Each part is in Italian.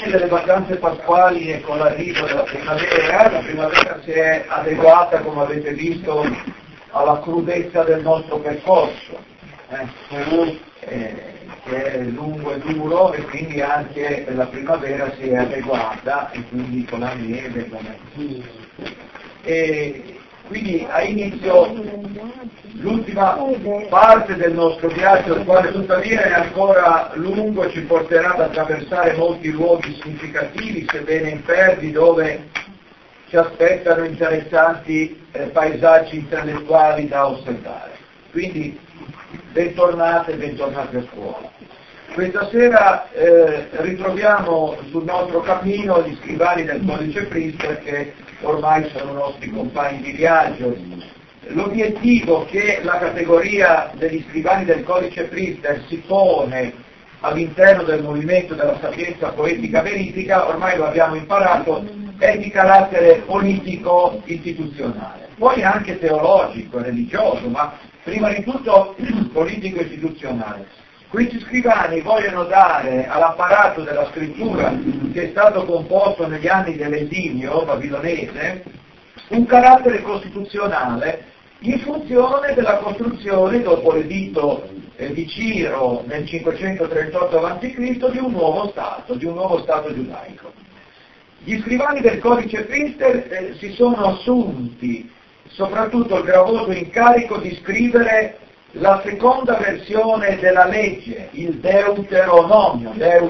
fine delle vacanze pasquali e con l'arrivo della primavera, la primavera si è adeguata, come avete visto, alla crudezza del nostro percorso, che è lungo e duro, e quindi anche la primavera si è adeguata, e quindi con la neve, e quindi a inizio l'ultima parte del nostro viaggio, il quale tuttavia è ancora lungo, ci porterà ad attraversare molti luoghi significativi, sebbene impervi, dove ci aspettano interessanti paesaggi intellettuali da osservare. Quindi bentornate a scuola. Questa sera ritroviamo sul nostro cammino gli scrivani del codice Priester, che ormai sono nostri compagni di viaggio. L'obiettivo che la categoria degli scrivani del codice Priester si pone all'interno del movimento della sapienza poetica verifica, ormai lo abbiamo imparato, è di carattere politico-istituzionale, poi anche teologico e religioso, ma prima di tutto politico-istituzionale. Questi scrivani vogliono dare all'apparato della scrittura, che è stato composto negli anni dell'esilio babilonese, un carattere costituzionale in funzione della costruzione, dopo l'editto di Ciro nel 538 a.C., di un nuovo Stato giudaico. Gli scrivani del codice Priester si sono assunti soprattutto il gravoso incarico di scrivere la seconda versione della legge, il Deuteronomio,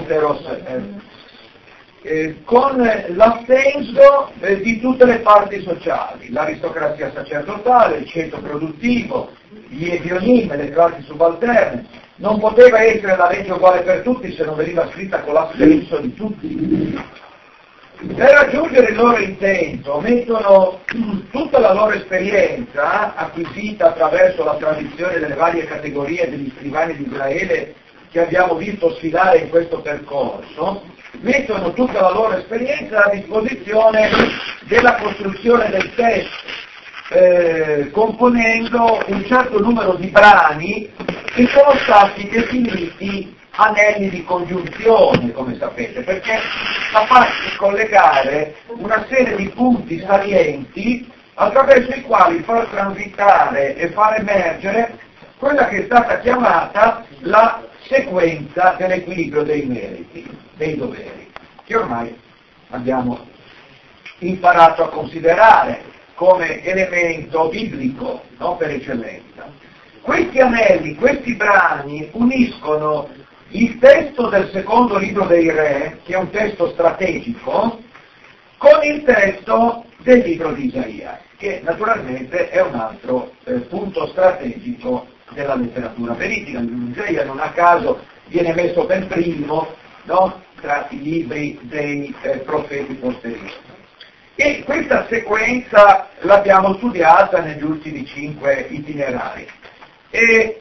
con l'assenso di tutte le parti sociali, l'aristocrazia sacerdotale, il ceto produttivo, gli edionim, le classi subalterne. Non poteva essere la legge uguale per tutti se non veniva scritta con l'assenso di tutti. Per raggiungere il loro intento mettono tutta la loro esperienza, acquisita attraverso la tradizione delle varie categorie degli scrivani di Israele che abbiamo visto sfilare in questo percorso, mettono tutta la loro esperienza a disposizione della costruzione del testo, componendo un certo numero di brani che sono stati definiti anelli di congiunzione, come sapete, perché capaci di collegare una serie di punti salienti attraverso i quali far transitare e far emergere quella che è stata chiamata la sequenza dell'equilibrio dei meriti, dei doveri, che ormai abbiamo imparato a considerare come elemento biblico, no, per eccellenza. Questi anelli, questi brani uniscono il testo del secondo libro dei Re, che è un testo strategico, con il testo del libro di Isaia, che naturalmente è un altro punto strategico della letteratura veridica. Il libro di Isaia non a caso viene messo per primo, no, tra i libri dei profeti posteriori. E questa sequenza l'abbiamo studiata negli ultimi 5 itinerari. E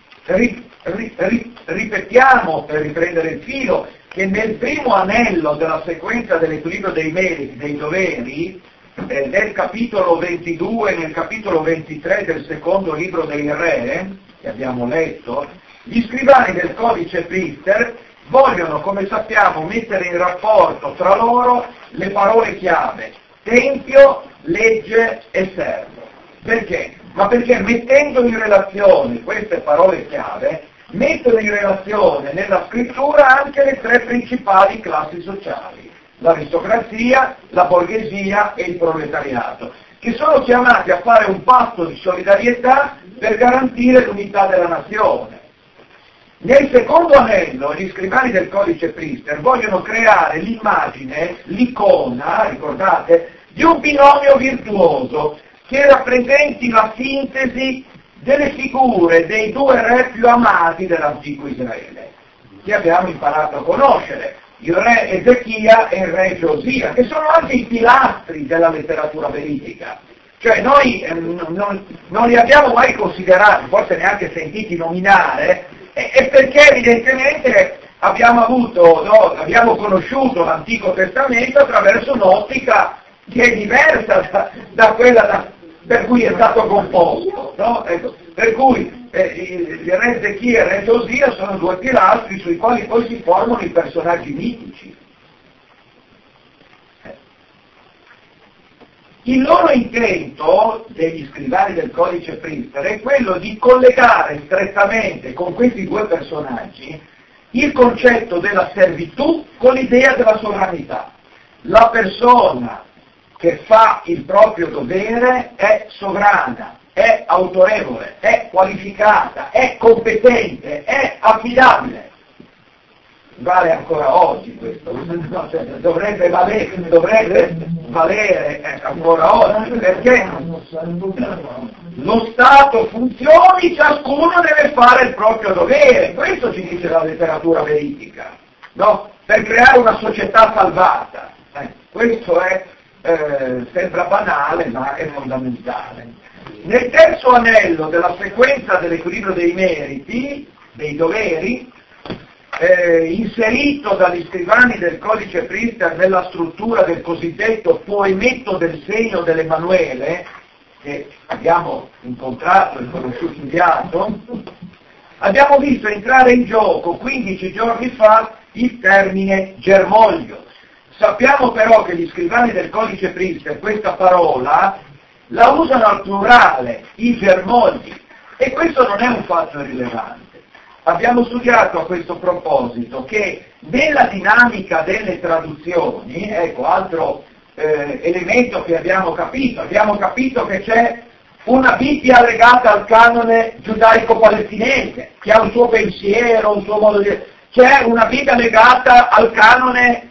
ripetiamo, per riprendere il filo, che nel primo anello della sequenza dell'equilibrio dei meriti, dei doveri, nel capitolo 22 e nel capitolo 23 del secondo libro dei Re, che abbiamo letto, gli scrivani del codice Priester vogliono, come sappiamo, mettere in rapporto tra loro le parole chiave tempio, legge e servo. Perché? Ma perché mettendo in relazione queste parole chiave, mettono in relazione nella scrittura anche le 3 principali classi sociali, l'aristocrazia, la borghesia e il proletariato, che sono chiamati a fare un patto di solidarietà per garantire l'unità della nazione. Nel secondo anello, gli scrivani del codice Priester vogliono creare l'immagine, l'icona, ricordate, di un binomio virtuoso che rappresenti la sintesi delle figure dei 2 re più amati dell'antico Israele, che abbiamo imparato a conoscere, il re Ezechia e il re Giosia, che sono anche i pilastri della letteratura veridica. Cioè noi non li abbiamo mai considerati, forse neanche sentiti nominare, e perché evidentemente abbiamo conosciuto l'Antico Testamento attraverso un'ottica che è diversa da quella per cui è stato composto, no? Ecco, per cui il re Ezechia e il re Giosia sono 2 pilastri sui quali poi si formano i personaggi mitici. Il loro intento, degli scrivani del codice Priester, è quello di collegare strettamente con questi due personaggi il concetto della servitù con l'idea della sovranità. La persona che fa il proprio dovere è sovrana, è autorevole, è qualificata, è competente, è affidabile. Vale ancora oggi questo, dovrebbe valere ancora oggi, perché lo Stato funzioni, ciascuno deve fare il proprio dovere, questo ci dice la letteratura veridica, no? Per creare una società salvata. Questo è, sembra banale, ma è fondamentale. Nel terzo anello della sequenza dell'equilibrio dei meriti, dei doveri, inserito dagli scrivani del codice Priester nella struttura del cosiddetto poemetto del segno dell'Emanuele, che abbiamo incontrato e studiato, abbiamo visto entrare in gioco 15 giorni fa il termine germoglio. Sappiamo però che gli scrivani del codice Priester questa parola la usano al plurale, i germogli, e questo non è un fatto irrilevante. Abbiamo studiato a questo proposito che nella dinamica delle traduzioni, ecco, altro elemento che abbiamo capito che c'è una Bibbia legata al canone giudaico-palestinese, che ha un suo pensiero, un suo modo di... C'è una Bibbia legata al canone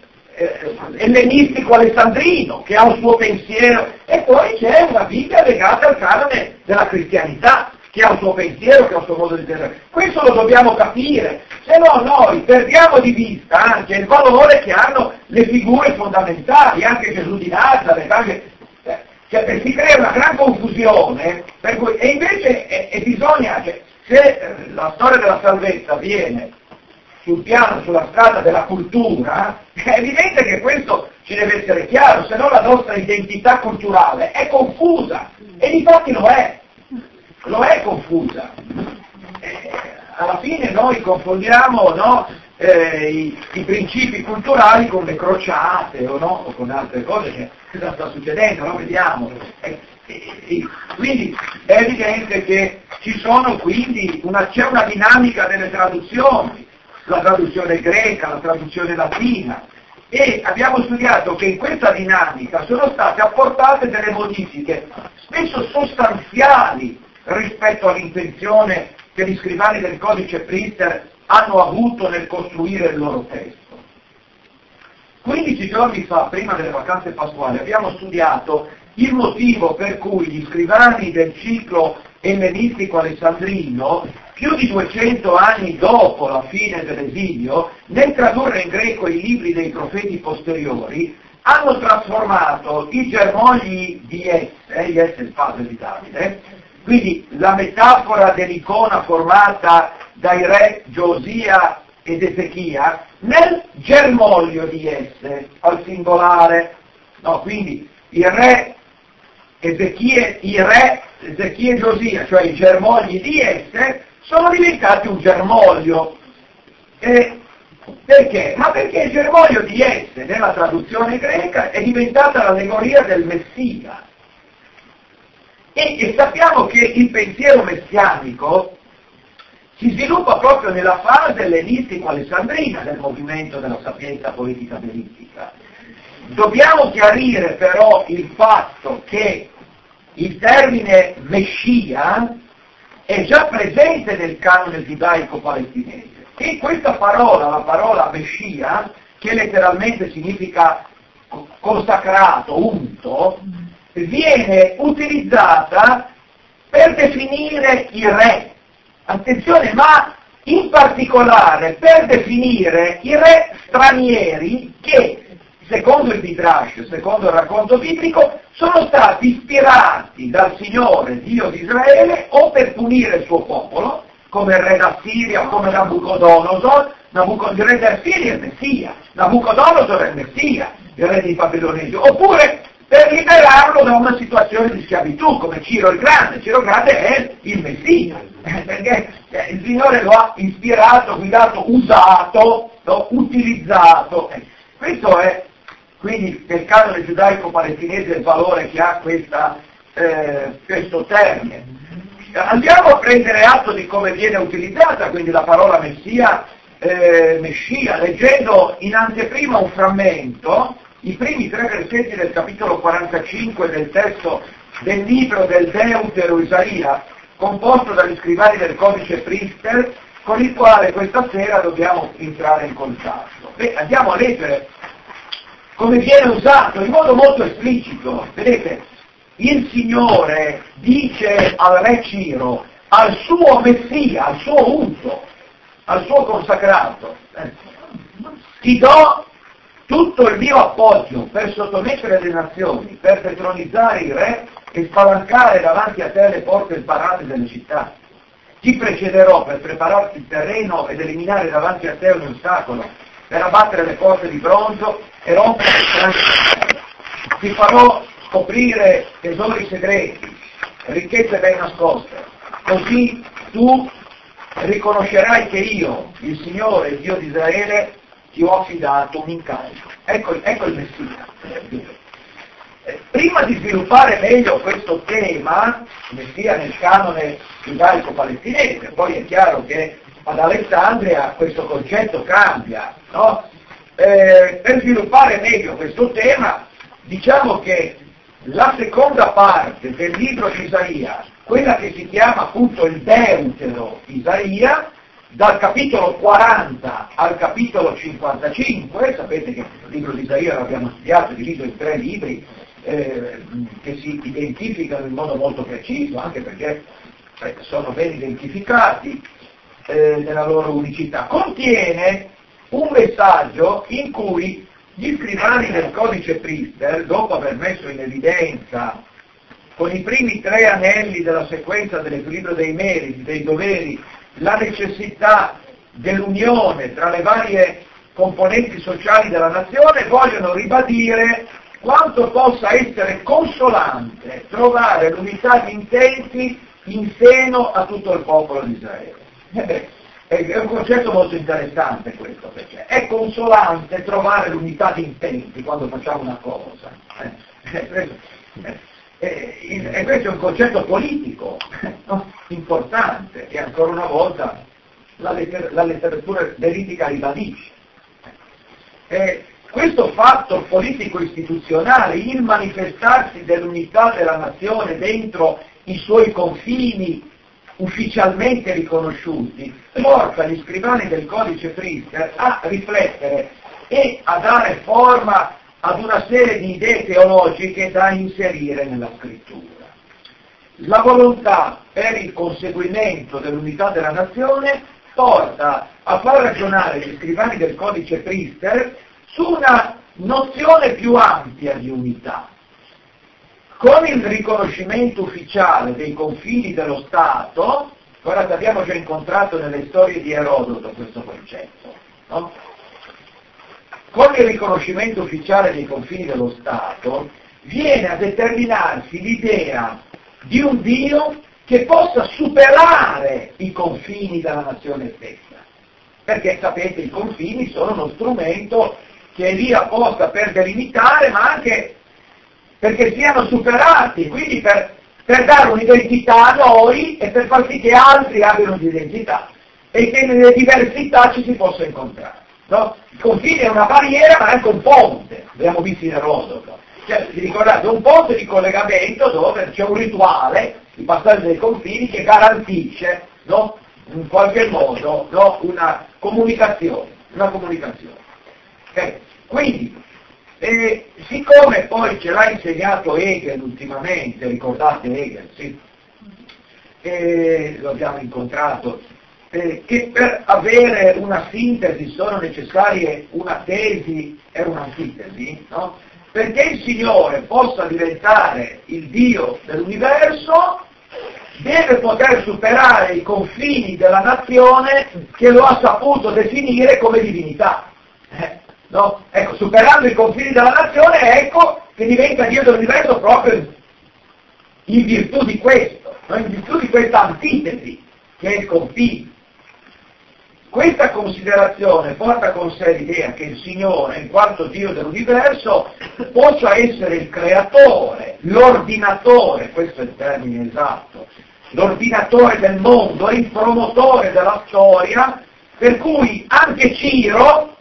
ellenistico-alessandrino, che ha un suo pensiero, e poi c'è una Bibbia legata al canone della cristianità, che ha un suo pensiero, che ha un suo modo di pensare. Questo lo dobbiamo capire, se no noi perdiamo di vista anche il valore che hanno le figure fondamentali, anche Gesù di Nazareth, anche, si crea una gran confusione, per cui, e invece bisogna che se la storia della salvezza viene sul piano, sulla strada della cultura, è evidente che questo ci deve essere chiaro, se no la nostra identità culturale è confusa, e difatti lo è confusa. Alla fine noi confondiamo, no, i principi culturali con le crociate o con altre cose. Cosa sta succedendo? Lo vediamo. Quindi è evidente che c'è una dinamica delle traduzioni, la traduzione greca, la traduzione latina, e abbiamo studiato che in questa dinamica sono state apportate delle modifiche spesso sostanziali rispetto all'intenzione che gli scrivani del codice Priester hanno avuto nel costruire il loro testo. 15 giorni fa, prima delle vacanze pasquali, abbiamo studiato il motivo per cui gli scrivani del ciclo ellenistico alessandrino, più di 200 anni dopo la fine dell'esilio, nel tradurre in greco i libri dei profeti posteriori, hanno trasformato i germogli di Jesse, il padre di Davide, quindi la metafora dell'icona formata dai re Giosia ed Ezechia, nel germoglio di Jesse, al singolare. No, quindi i re Ezechia e Giosia, cioè i germogli di Jesse, sono diventati un germoglio. Perché? Ma perché il germoglio di Jesse, nella traduzione greca, è diventata l'allegoria del Messia. E sappiamo che il pensiero messianico si sviluppa proprio nella fase ellenistico-alessandrina del movimento della sapienza politica veristica. Dobbiamo chiarire però il fatto che il termine Messia è già presente nel canone giudaico-palestinese, e questa parola, la parola Messia, che letteralmente significa consacrato, unto, viene utilizzata per definire i re. Attenzione, ma in particolare per definire i re stranieri che, secondo il Midrash, secondo il racconto biblico, sono stati ispirati dal Signore, Dio di Israele, o per punire il suo popolo, come il re d'Assiria, come Nabucodonosor. Il re d'Assiria è il Messia, Nabucodonosor è il Messia, il re dei Babilonesi, oppure per liberarlo da una situazione di schiavitù, come Ciro il Grande. Ciro il Grande è il Messia, perché il Signore lo ha ispirato, guidato, usato, no? Utilizzato. Questo è quindi nel canone giudaico-palestinese il valore che ha questo termine. Andiamo a prendere atto di come viene utilizzata quindi la parola Messia, leggendo in anteprima un frammento, i primi 3 versetti del capitolo 45 del testo del libro del Deutero Isaia, composto dagli scrivani del codice Priester, con il quale questa sera dobbiamo entrare in contatto. Andiamo a leggere come viene usato in modo molto esplicito. Vedete, il Signore dice al re Ciro, al suo Messia, al suo unto, al suo consacrato, ti do tutto il mio appoggio per sottomettere le nazioni, per detronizzare i re e spalancare davanti a te le porte sbarrate delle città. Ti precederò per prepararti il terreno ed eliminare davanti a te ogni ostacolo, per abbattere le porte di bronzo e rompere le frange. Ti farò scoprire tesori segreti, ricchezze ben nascoste. Così tu riconoscerai che io, il Signore, il Dio di Israele, ti ho affidato un incarico. Ecco il Messia. Prima di sviluppare meglio questo tema, Messia nel canone giudaico-palestinese, poi è chiaro che ad Alessandria questo concetto cambia, no? Per sviluppare meglio questo tema, diciamo che la seconda parte del libro di Isaia, quella che si chiama appunto il Deutero Isaia, dal capitolo 40 al capitolo 55, sapete che il libro di Isaia l'abbiamo studiato, diviso in 3 libri, che si identificano in modo molto preciso, anche perché sono ben identificati nella loro unicità. Contiene un messaggio in cui gli scrivani del codice Priester, dopo aver messo in evidenza con i primi 3 anelli della sequenza dell'equilibrio dei meriti, dei doveri, la necessità dell'unione tra le varie componenti sociali della nazione, vogliono ribadire quanto possa essere consolante trovare l'unità di intenti in seno a tutto il popolo di Israele. È un concetto molto interessante questo, perché è consolante trovare l'unità di intenti quando facciamo una cosa. E questo è un concetto politico, no? Importante, che ancora una volta la letteratura veridica ribadisce. Questo fatto politico-istituzionale, il manifestarsi dell'unità della nazione dentro i suoi confini ufficialmente riconosciuti, porta gli scrivani del codice Priester a riflettere e a dare forma ad una serie di idee teologiche da inserire nella scrittura. La volontà per il conseguimento dell'unità della nazione porta a far ragionare gli scrivani del codice Priester su una nozione più ampia di unità. Con il riconoscimento ufficiale dei confini dello Stato, guardate, abbiamo già incontrato nelle storie di Erodoto questo concetto, no? Con il riconoscimento ufficiale dei confini dello Stato viene a determinarsi l'idea di un Dio che possa superare i confini della nazione stessa. Perché sapete, i confini sono uno strumento che è lì apposta per delimitare, ma anche perché siano superati, quindi per dare un'identità a noi e per far sì che altri abbiano un'identità e che nelle diversità ci si possa incontrare. No? Il confine è una barriera, ma è anche un ponte, abbiamo visto in Erodoto. Cioè, vi ricordate, un ponte di collegamento dove c'è un rituale, il passaggio dei confini, che garantisce, no? In qualche modo, no? Una comunicazione. Quindi, siccome poi ce l'ha insegnato Hegel ultimamente, ricordate Hegel, sì? Lo abbiamo incontrato, che per avere una sintesi sono necessarie una tesi e un'antitesi, no? Perché il Signore possa diventare il Dio dell'universo, deve poter superare i confini della nazione che lo ha saputo definire come divinità. No? Ecco, superando i confini della nazione, ecco che diventa Dio dell'universo proprio in virtù di questo, no? In virtù di questa antitesi che è il confine. Questa considerazione porta con sé l'idea che il Signore, in quanto Dio dell'universo, possa essere il creatore, l'ordinatore, questo è il termine esatto, l'ordinatore del mondo, il promotore della storia, per cui anche Ciro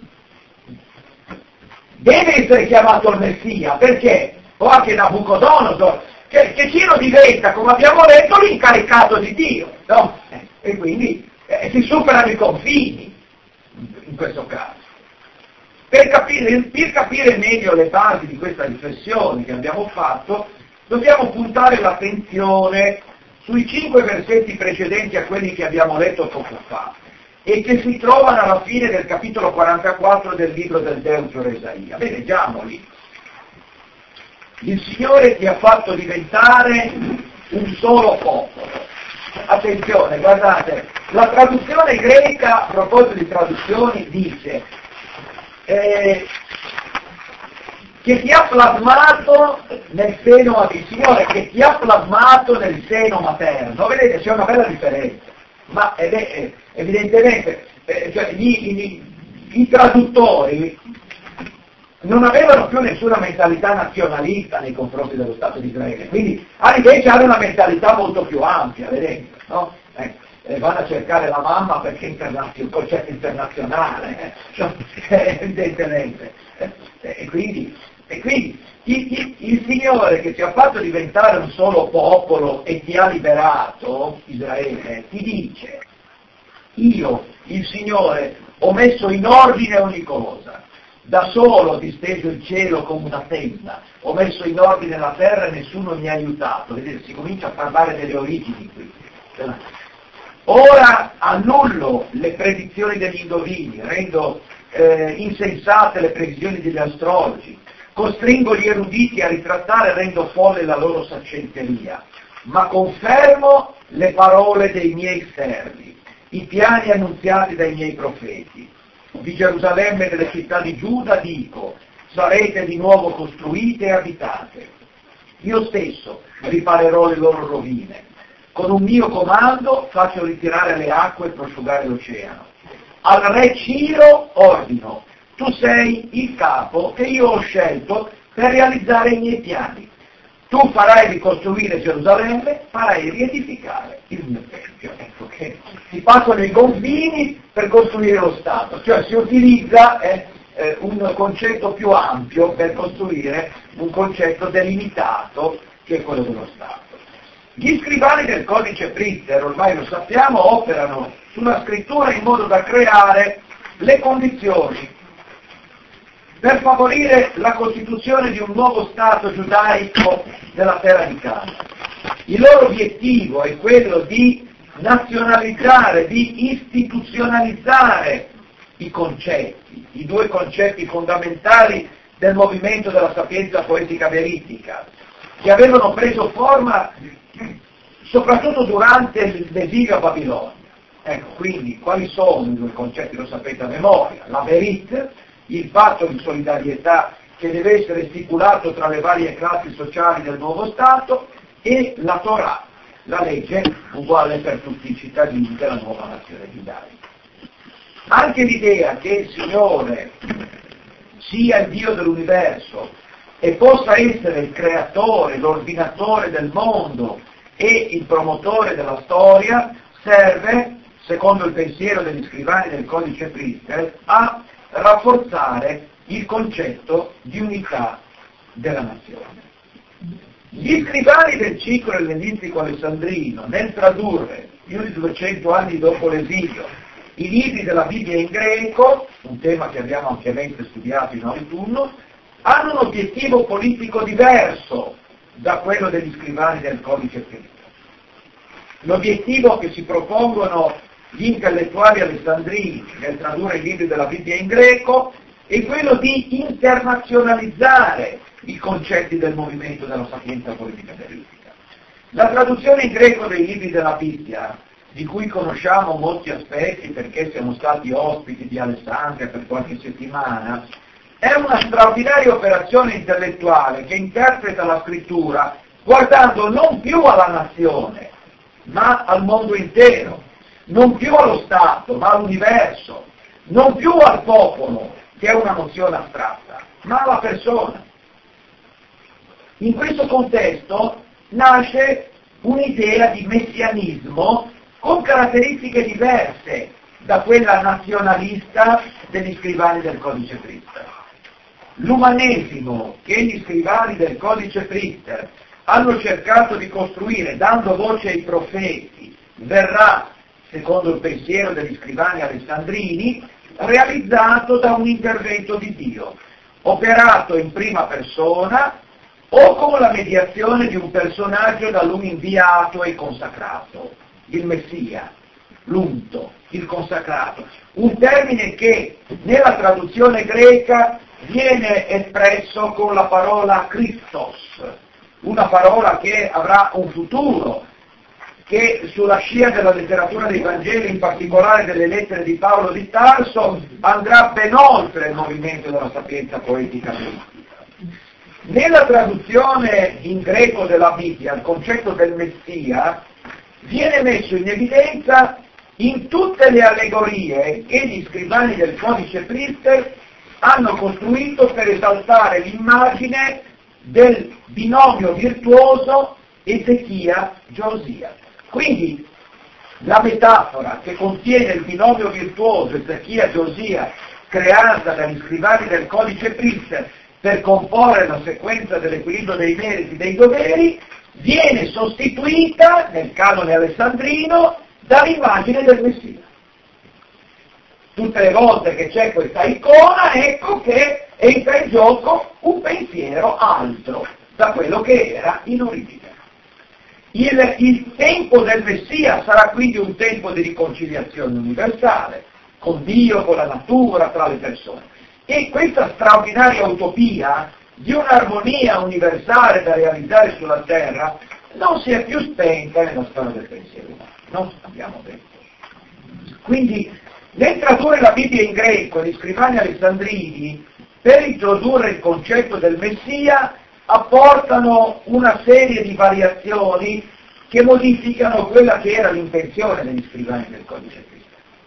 deve essere chiamato il Messia, perché? O anche Nabucodonosor, che Ciro diventa, come abbiamo detto, l'incaricato di Dio, no? E quindi si superano i confini in questo caso. Per capire meglio le basi di questa riflessione che abbiamo fatto, dobbiamo puntare l'attenzione sui 5 versetti precedenti a quelli che abbiamo letto poco fa e che si trovano alla fine del capitolo 44 del libro del Deutero Isaia. Bene, leggiamoli. Il Signore ti ha fatto diventare un solo popolo. Attenzione, guardate, la traduzione greca, a proposito di traduzioni, dice che ti ha plasmato nel seno, il Signore che ti ha plasmato nel seno materno. Vedete, c'è una bella differenza, ma evidentemente cioè, i traduttori non avevano più nessuna mentalità nazionalista nei confronti dello Stato di Israele, quindi invece hanno una mentalità molto più ampia, vedete, no? Vanno a cercare la mamma perché è un concetto internazionale, evidentemente. E quindi il Signore che ti ha fatto diventare un solo popolo e ti ha liberato, Israele, ti dice: io, il Signore, ho messo in ordine ogni cosa. Da solo ho disteso il cielo come una tenda, ho messo in ordine la terra e nessuno mi ha aiutato. Vedete, si comincia a parlare delle origini qui. Ora annullo le predizioni degli indovini, rendo insensate le previsioni degli astrologi, costringo gli eruditi a ritrattare e rendo folle la loro saccenteria, ma confermo le parole dei miei servi, i piani annunziati dai miei profeti. Di Gerusalemme e delle città di Giuda dico: sarete di nuovo costruite e abitate. Io stesso riparerò le loro rovine. Con un mio comando faccio ritirare le acque e prosciugare l'oceano. Al re Ciro ordino: tu sei il capo che io ho scelto per realizzare i miei piani. Tu farai ricostruire Gerusalemme, farai riedificare il mio Tempio. Ecco che si passano i confini per costruire lo Stato, cioè si utilizza un concetto più ampio per costruire un concetto delimitato che è quello dello Stato. Gli scrivani del codice Priester, ormai lo sappiamo, operano sulla scrittura in modo da creare le condizioni per favorire la costituzione di un nuovo Stato giudaico nella terra di Canaan. Il loro obiettivo è quello di nazionalizzare, di istituzionalizzare i concetti, i 2 concetti fondamentali del movimento della sapienza poetica veritica, che avevano preso forma soprattutto durante l'esilio a Babilonia. Ecco, quindi, quali sono i 2 concetti? Lo sapete a memoria: la verit, il patto di solidarietà che deve essere stipulato tra le varie classi sociali del nuovo Stato, e la Torah, la legge uguale per tutti i cittadini della nuova nazione giudaica. Anche l'idea che il Signore sia il Dio dell'universo e possa essere il creatore, l'ordinatore del mondo e il promotore della storia serve, secondo il pensiero degli scrivani del codice Priester, a rafforzare il concetto di unità della nazione. Gli scrivani del ciclo ellenistico alessandrino, nel tradurre, più di 200 anni dopo l'esilio, i libri della Bibbia in greco, un tema che abbiamo ampiamente studiato in autunno, hanno un obiettivo politico diverso da quello degli scrivani del codice Priester. L'obiettivo che si propongono gli intellettuali alessandrini nel tradurre i libri della Bibbia in greco è quello di internazionalizzare i concetti del movimento della sapienza politica verifica. La traduzione in greco dei libri della Bibbia, di cui conosciamo molti aspetti perché siamo stati ospiti di Alessandria per qualche settimana, è una straordinaria operazione intellettuale che interpreta la scrittura guardando non più alla nazione, ma al mondo intero, non più allo Stato, ma all'universo, non più al popolo, che è una nozione astratta, ma alla persona. In questo contesto nasce un'idea di messianismo con caratteristiche diverse da quella nazionalista degli scrivani del Codice Priester. L'umanesimo che gli scrivani del Codice Priester hanno cercato di costruire dando voce ai profeti verrà, secondo il pensiero degli scrivani alessandrini, realizzato da un intervento di Dio, operato in prima persona o con la mediazione di un personaggio da lui inviato e consacrato, il Messia, l'unto, il consacrato, un termine che nella traduzione greca viene espresso con la parola Christos, una parola che avrà un futuro, che sulla scia della letteratura dei Vangeli, in particolare delle lettere di Paolo di Tarso, andrà ben oltre il movimento della sapienza poetica mistica. Nella traduzione in greco della Bibbia il concetto del Messia viene messo in evidenza in tutte le allegorie che gli scrivani del Codice Priester hanno costruito per esaltare l'immagine del binomio virtuoso Ezechia-Giosia. Quindi la metafora che contiene il binomio virtuoso Ezechia-Giosia creata dagli scrivani del Codice Priester per comporre la sequenza dell'equilibrio dei meriti e dei doveri viene sostituita nel canone alessandrino dall'immagine del Messia. Tutte le volte che c'è questa icona, ecco che entra in gioco un pensiero altro da quello che era in origine. Il tempo del Messia sarà quindi un tempo di riconciliazione universale, con Dio, con la natura, tra le persone. E questa straordinaria utopia di un'armonia universale da realizzare sulla terra non si è più spenta nella storia del pensiero umano, non abbiamo detto. Quindi, nel tradurre la Bibbia in greco, gli scrivani alessandrini, per introdurre il concetto del Messia, apportano una serie di variazioni che modificano quella che era l'intenzione degli scrivani del Codice Priester.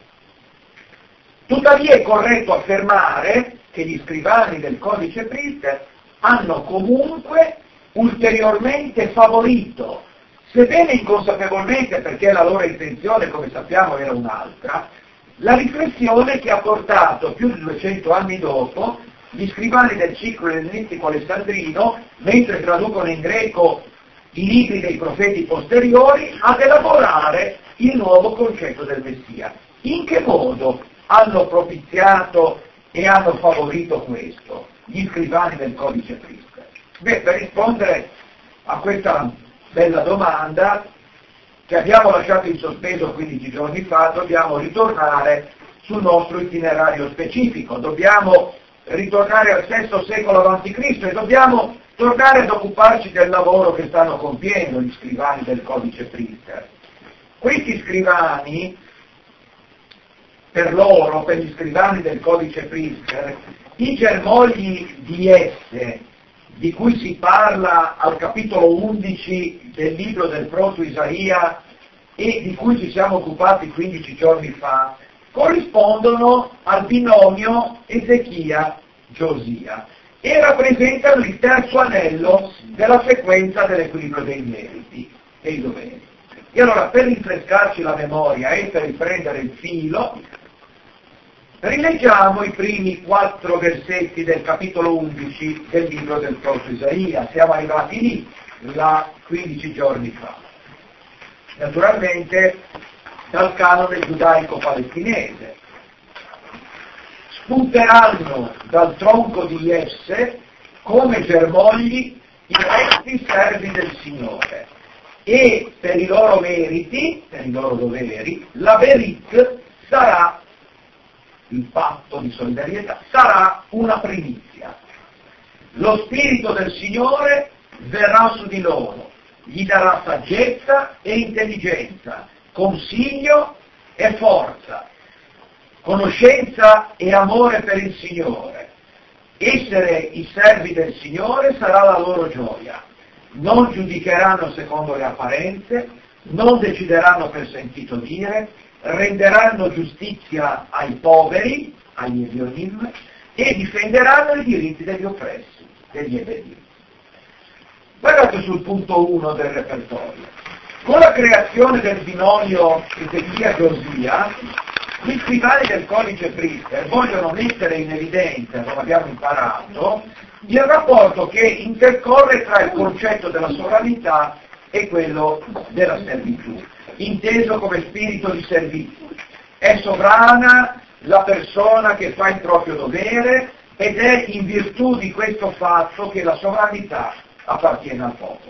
Tuttavia è corretto affermare che gli scrivani del Codice Priester hanno comunque ulteriormente favorito, sebbene inconsapevolmente perché la loro intenzione, come sappiamo, era un'altra, la riflessione che ha portato più di 200 anni dopo gli scrivani del ciclo ellenistico alessandrino, mentre traducono in greco i libri dei profeti posteriori, ad elaborare il nuovo concetto del Messia. In che modo hanno propiziato e hanno favorito questo, gli scrivani del Codice Priester? Beh, per rispondere a questa bella domanda, che abbiamo lasciato in sospeso 15 giorni fa, dobbiamo ritornare sul nostro itinerario specifico, dobbiamo ritornare al VI secolo a.C. e dobbiamo tornare ad occuparci del lavoro che stanno compiendo gli scrivani del Codice Priester. Questi scrivani, per gli scrivani del Codice Priester, i germogli di esse, di cui si parla al capitolo 11 del libro del proto Isaia e di cui ci siamo occupati 15 giorni fa, corrispondono al binomio Ezechia-Giosia e rappresentano il terzo anello della sequenza dell'equilibrio dei meriti e i doveri. E allora, per rinfrescarci la memoria e per riprendere il filo, rileggiamo i primi 4 versetti del capitolo 11 del libro del proto Isaia. Siamo arrivati lì, 15 giorni fa. Naturalmente dal canone giudaico-palestinese. Spunteranno dal tronco di Jesse come germogli i resti servi del Signore e per i loro meriti, per i loro doveri, la Berit sarà, il patto di solidarietà, sarà una primizia. Lo Spirito del Signore verrà su di loro, gli darà saggezza e intelligenza, consiglio e forza, conoscenza e amore per il Signore. Essere i servi del Signore sarà la loro gioia. Non giudicheranno secondo le apparenze, non decideranno per sentito dire, renderanno giustizia ai poveri, agli Evionim, e difenderanno i diritti degli oppressi, degli Ebedim. Guardate sul punto 1 del repertorio. Con la creazione del binomio Ezechia-Giosia, gli scrivani del codice Priester vogliono mettere in evidenza, come abbiamo imparato, il rapporto che intercorre tra il concetto della sovranità e quello della servitù, inteso come spirito di servizio. È sovrana la persona che fa il proprio dovere ed è in virtù di questo fatto che la sovranità appartiene al popolo.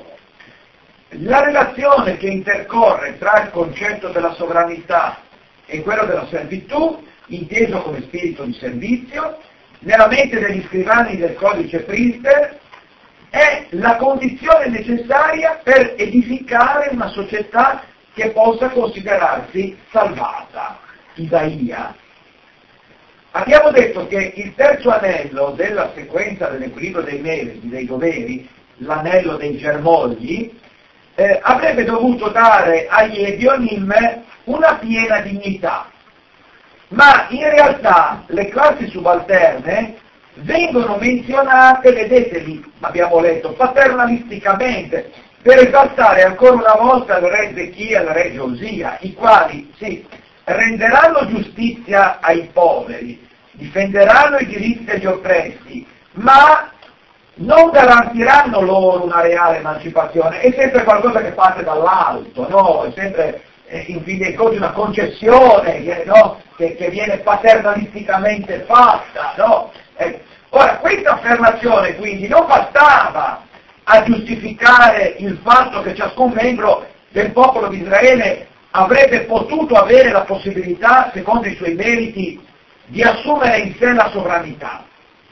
La relazione che intercorre tra il concetto della sovranità e quello della servitù, inteso come spirito di servizio, nella mente degli scrivani del codice Priester, è la condizione necessaria per edificare una società che possa considerarsi salvata. Isaia. Abbiamo detto che il terzo anello della sequenza dell'equilibrio dei meriti, dei doveri, l'anello dei germogli, avrebbe dovuto dare agli Evionim una piena dignità, ma in realtà le classi subalterne vengono menzionate, vedetevi, abbiamo letto, paternalisticamente, per esaltare ancora una volta il re Ezechia e il re Giosia, i quali, sì, renderanno giustizia ai poveri, difenderanno i diritti degli oppressi, ma non garantiranno loro una reale emancipazione, è sempre qualcosa che parte dall'alto, no? È sempre in fin dei conti una concessione, no? che viene paternalisticamente fatta, no? Ora, questa affermazione quindi non bastava a giustificare il fatto che ciascun membro del popolo di Israele avrebbe potuto avere la possibilità, secondo i suoi meriti, di assumere in sé la sovranità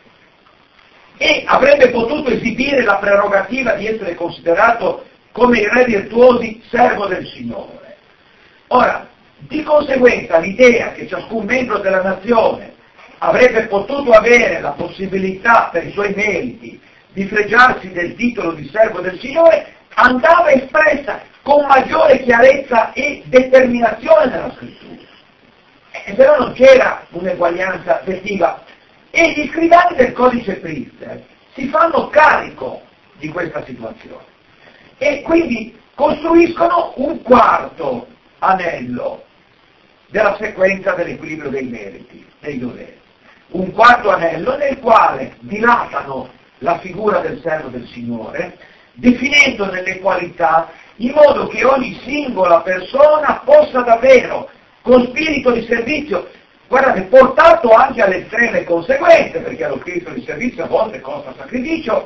e avrebbe potuto esibire la prerogativa di essere considerato come i re virtuosi servo del Signore. Ora, di conseguenza l'idea che ciascun membro della nazione avrebbe potuto avere la possibilità per i suoi meriti di fregiarsi del titolo di servo del Signore andava espressa con maggiore chiarezza e determinazione nella scrittura. Se no non c'era un'eguaglianza effettiva. E gli scrivani del codice Priester si fanno carico di questa situazione e quindi costruiscono un quarto anello della sequenza dell'equilibrio dei meriti, dei doveri. Un quarto anello nel quale dilatano la figura del servo del Signore, definendo delle qualità in modo che ogni singola persona possa davvero, con spirito di servizio, guardate, portato anche alle estreme conseguenze, perché lo spirito di servizio a volte costa sacrificio,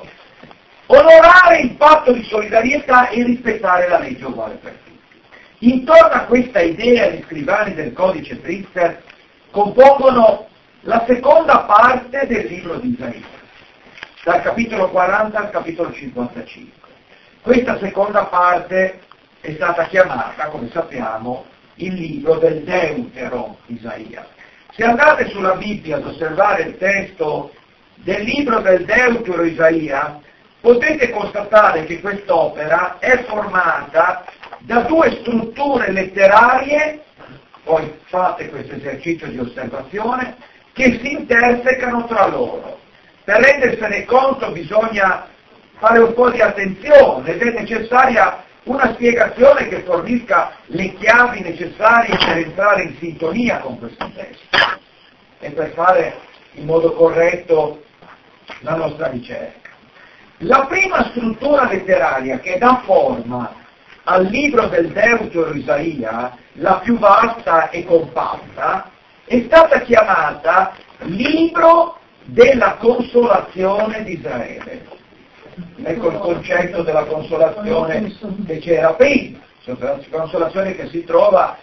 onorare il patto di solidarietà e rispettare la legge uguale per tutti. Intorno a questa idea gli scrivani del codice Priester compongono la seconda parte del libro di Isaia, dal capitolo 40 al capitolo 55. Questa seconda parte è stata chiamata, come sappiamo, il libro del Deutero Isaia. Se andate sulla Bibbia ad osservare il testo del libro del Deutero Isaia, potete constatare che quest'opera è formata da due strutture letterarie, poi fate questo esercizio di osservazione, che si intersecano tra loro. Per rendersene conto bisogna fare un po' di attenzione ed è necessaria una spiegazione che fornisca le chiavi necessarie per entrare in sintonia con questo testo e per fare in modo corretto la nostra ricerca. La prima struttura letteraria che dà forma al libro del Deutero Isaia, la più vasta e compatta, è stata chiamata libro della consolazione di Israele. Ecco il concetto della consolazione che c'era prima, cioè la consolazione che si trova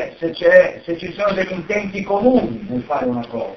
se ci sono degli intenti comuni nel fare una cosa.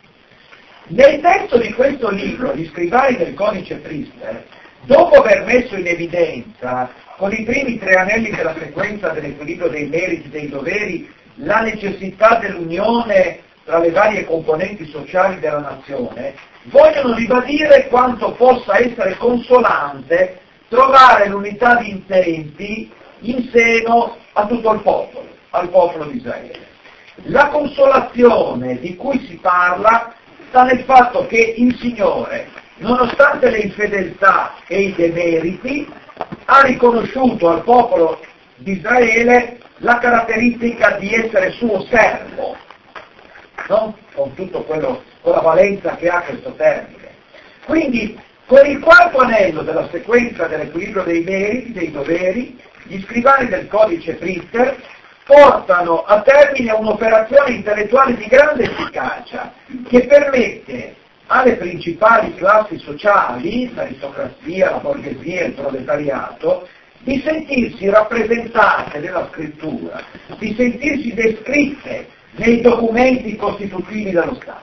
Nel testo di questo libro, gli scrivani del codice Priester, dopo aver messo in evidenza, con i primi tre anelli della sequenza dell'equilibrio dei meriti e dei doveri, la necessità dell'unione tra le varie componenti sociali della nazione, vogliono ribadire quanto possa essere consolante trovare l'unità di intenti in seno a tutto il popolo, al popolo di Israele. La consolazione di cui si parla sta nel fatto che il Signore, nonostante le infedeltà e i demeriti, ha riconosciuto al popolo di Israele la caratteristica di essere suo servo, no? Con tutto quello, con la valenza che ha questo termine. Quindi, con il quarto anello della sequenza dell'equilibrio dei meriti, dei doveri, gli scrivani del codice Priester portano a termine un'operazione intellettuale di grande efficacia che permette alle principali classi sociali, l'aristocrazia, la borghesia e il proletariato, di sentirsi rappresentate nella scrittura, di sentirsi descritte nei documenti costitutivi dello Stato.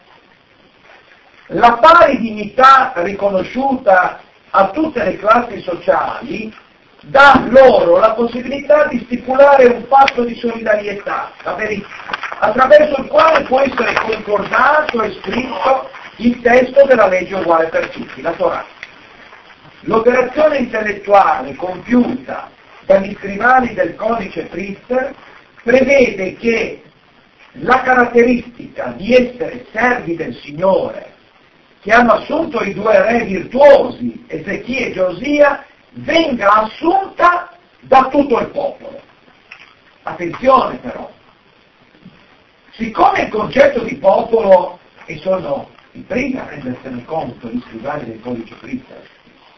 La pari dignità riconosciuta a tutte le classi sociali dà loro la possibilità di stipulare un patto di solidarietà, attraverso il quale può essere concordato e scritto il testo della legge uguale per tutti, la Torah. L'operazione intellettuale compiuta dagli scrivani del codice Priester prevede che la caratteristica di essere servi del Signore, che hanno assunto i due re virtuosi, Ezechia e Giosia, venga assunta da tutto il popolo. Attenzione però, siccome il concetto di popolo, e sono i primi a rendersene conto gli scrivani del codice Priester,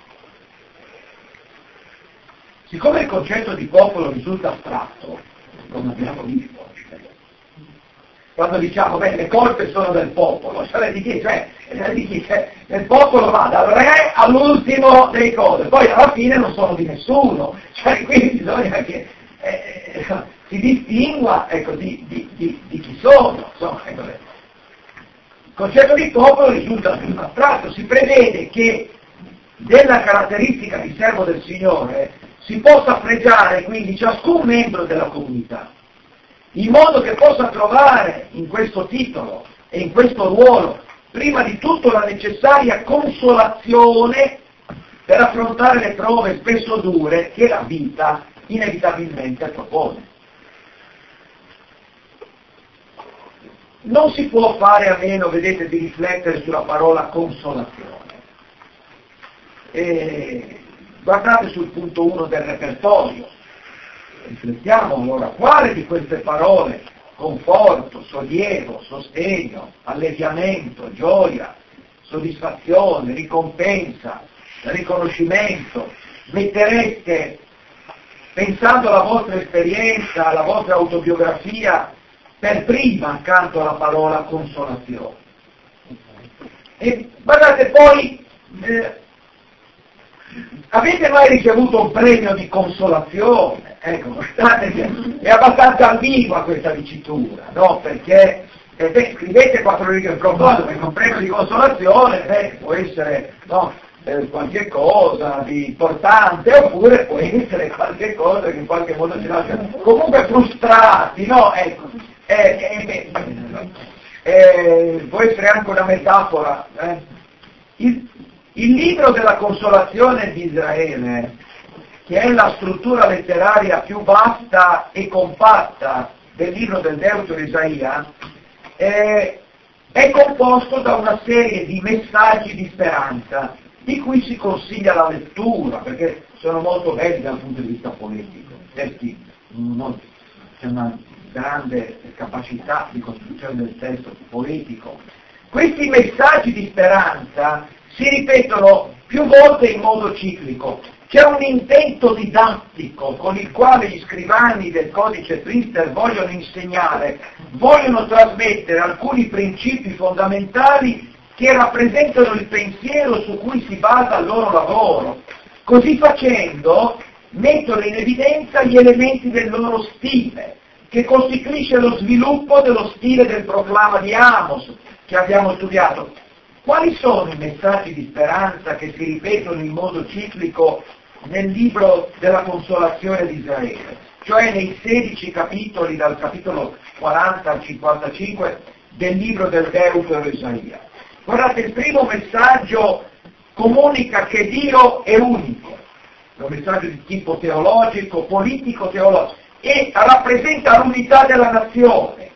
siccome il concetto di popolo risulta astratto, come abbiamo visto, quando diciamo, le colpe sono del popolo, cioè di chi? Cioè, il popolo va dal re all'ultimo dei cose, poi alla fine non sono di nessuno, cioè quindi bisogna che si distingua, ecco, di chi sono, insomma, ecco. Il concetto di popolo risulta più astratto, si prevede che della caratteristica di servo del Signore si possa fregiare quindi ciascun membro della comunità, in modo che possa trovare in questo titolo e in questo ruolo prima di tutto la necessaria consolazione per affrontare le prove spesso dure che la vita inevitabilmente propone. Non si può fare a meno, vedete, di riflettere sulla parola consolazione. Guardate sul punto 1 del repertorio. Riflettiamo allora, quale di queste parole, conforto, sollievo, sostegno, alleviamento, gioia, soddisfazione, ricompensa, riconoscimento, mettereste, pensando alla vostra esperienza, alla vostra autobiografia, per prima accanto alla parola consolazione? E guardate poi, avete mai ricevuto un premio di consolazione? Ecco, guardate che è abbastanza ambigua questa dicitura, no? Perché scrivete 4 righe in proposito, perché un premio di consolazione può essere, no, qualche cosa di importante, oppure può essere qualche cosa che in qualche modo ci lascia comunque frustrati, no? Ecco, può essere anche una metafora. Il libro della consolazione di Israele, che è la struttura letteraria più vasta e compatta del libro del Deutero Isaia, è composto da una serie di messaggi di speranza, di cui si consiglia la lettura, perché sono molto belli dal punto di vista politico. C'è una grande capacità di costruzione del testo poetico. Questi messaggi di speranza si ripetono più volte in modo ciclico. C'è un intento didattico con il quale gli scrivani del codice Priester vogliono insegnare, vogliono trasmettere alcuni principi fondamentali che rappresentano il pensiero su cui si basa il loro lavoro. Così facendo mettono in evidenza gli elementi del loro stile, che costituisce lo sviluppo dello stile del proclama di Amos, che abbiamo studiato. Quali sono i messaggi di speranza che si ripetono in modo ciclico nel libro della consolazione di Israele, cioè nei 16 capitoli, dal capitolo 40 al 55 del libro del Deutero Isaia? Guardate, il primo messaggio comunica che Dio è unico, è un messaggio di tipo teologico, politico-teologico, e rappresenta l'unità della nazione.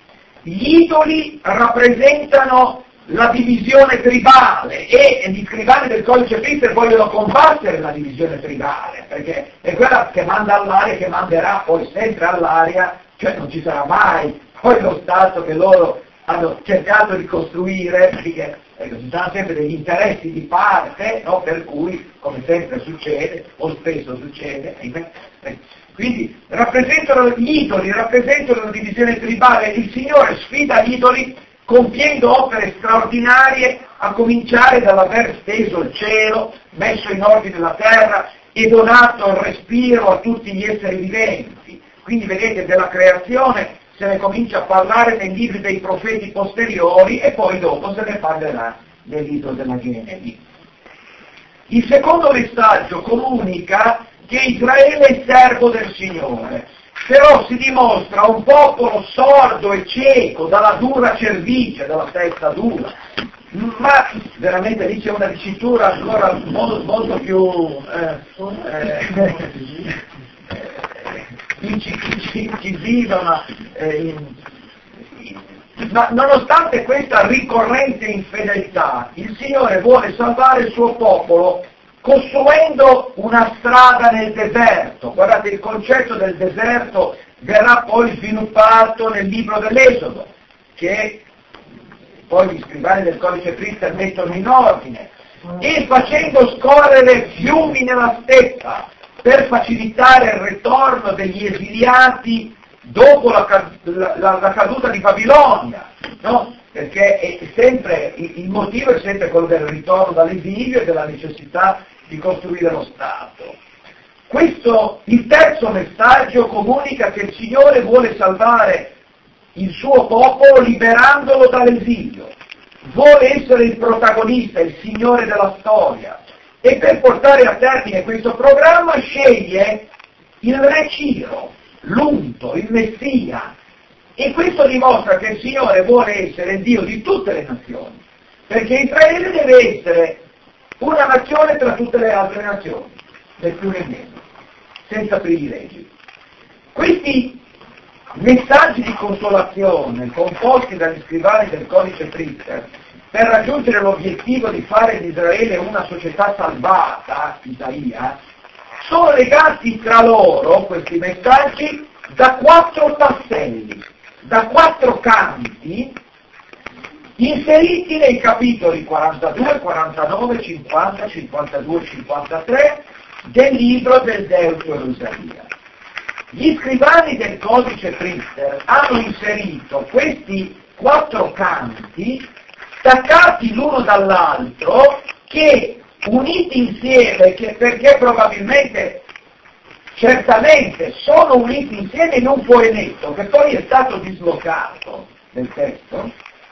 gli idoli rappresentano la divisione tribale e gli scrivani del codice Priester vogliono combattere la divisione tribale, perché è quella che manda all'aria, che manderà poi sempre all'aria, cioè non ci sarà mai poi lo Stato che loro hanno cercato di costruire, perché ci sono sempre degli interessi di parte, no? Per cui, come sempre succede, o spesso succede, quindi gli idoli rappresentano la divisione tribale, il Signore sfida gli idoli compiendo opere straordinarie, a cominciare dall'aver steso il cielo, messo in ordine la terra e donato il respiro a tutti gli esseri viventi. Quindi vedete, della creazione se ne comincia a parlare nei libri dei profeti posteriori e poi dopo se ne parlerà nel libro della Genesi. Il secondo messaggio comunica che Israele è servo del Signore, però si dimostra un popolo sordo e cieco dalla dura cervice, dalla testa dura. Ma veramente lì c'è una dicitura ancora molto più incisiva, ma nonostante questa ricorrente infedeltà, il Signore vuole salvare il suo popolo costruendo una strada nel deserto. Guardate, il concetto del deserto verrà poi sviluppato nel libro dell'Esodo, che poi gli scrivani del codice Priester mettono in ordine, e facendo scorrere fiumi nella steppa per facilitare il ritorno degli esiliati dopo la caduta di Babilonia, no? Perché è sempre, il motivo è sempre quello del ritorno dall'esilio e della necessità di costruire lo Stato. Il terzo messaggio comunica che il Signore vuole salvare il suo popolo liberandolo dall'esilio, vuole essere il protagonista, il Signore della storia, e per portare a termine questo programma sceglie il re Ciro, l'unto, il Messia, e questo dimostra che il Signore vuole essere il Dio di tutte le nazioni, perché Israele deve essere una nazione tra tutte le altre nazioni, né più né meno, senza privilegi. Questi messaggi di consolazione composti dagli scrivani del codice Priester per raggiungere l'obiettivo di fare di Israele una società salvata, Isaia, sono legati tra loro, questi messaggi, da 4 tasselli, da 4 canti, inseriti nei capitoli 42, 49, 50, 52, 53 del libro del Deuteronomio. Gli scrivani del codice Priester hanno inserito questi 4 canti staccati l'uno dall'altro, che uniti insieme, perché probabilmente, certamente, sono uniti insieme in un poemetto che poi è stato dislocato nel testo,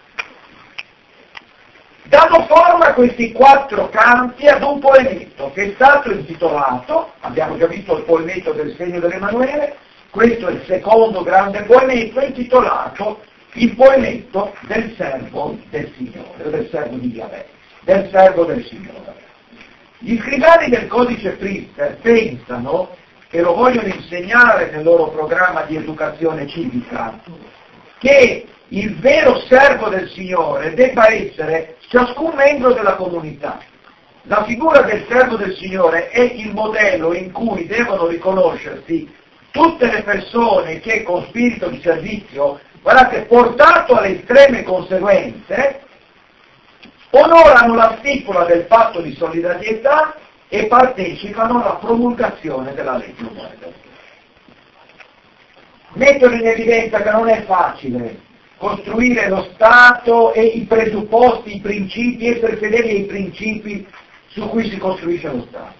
danno forma a questi 4 canti ad un poemetto che è stato intitolato, abbiamo già visto il poemetto del segno dell'Emanuele, questo è il secondo grande poemetto intitolato il poemetto del servo del Signore, del servo di Yahweh, del servo del Signore. Gli scrivani del codice Priester pensano, e lo vogliono insegnare nel loro programma di educazione civica, che il vero servo del Signore debba essere ciascun membro della comunità. La figura del servo del Signore è il modello in cui devono riconoscersi tutte le persone che con spirito di servizio, guardate, portato alle estreme conseguenze, onorano la stipula del patto di solidarietà e partecipano alla promulgazione della legge umana. Mettono in evidenza che non è facile costruire lo Stato e i presupposti, i principi, essere fedeli ai principi su cui si costruisce lo Stato.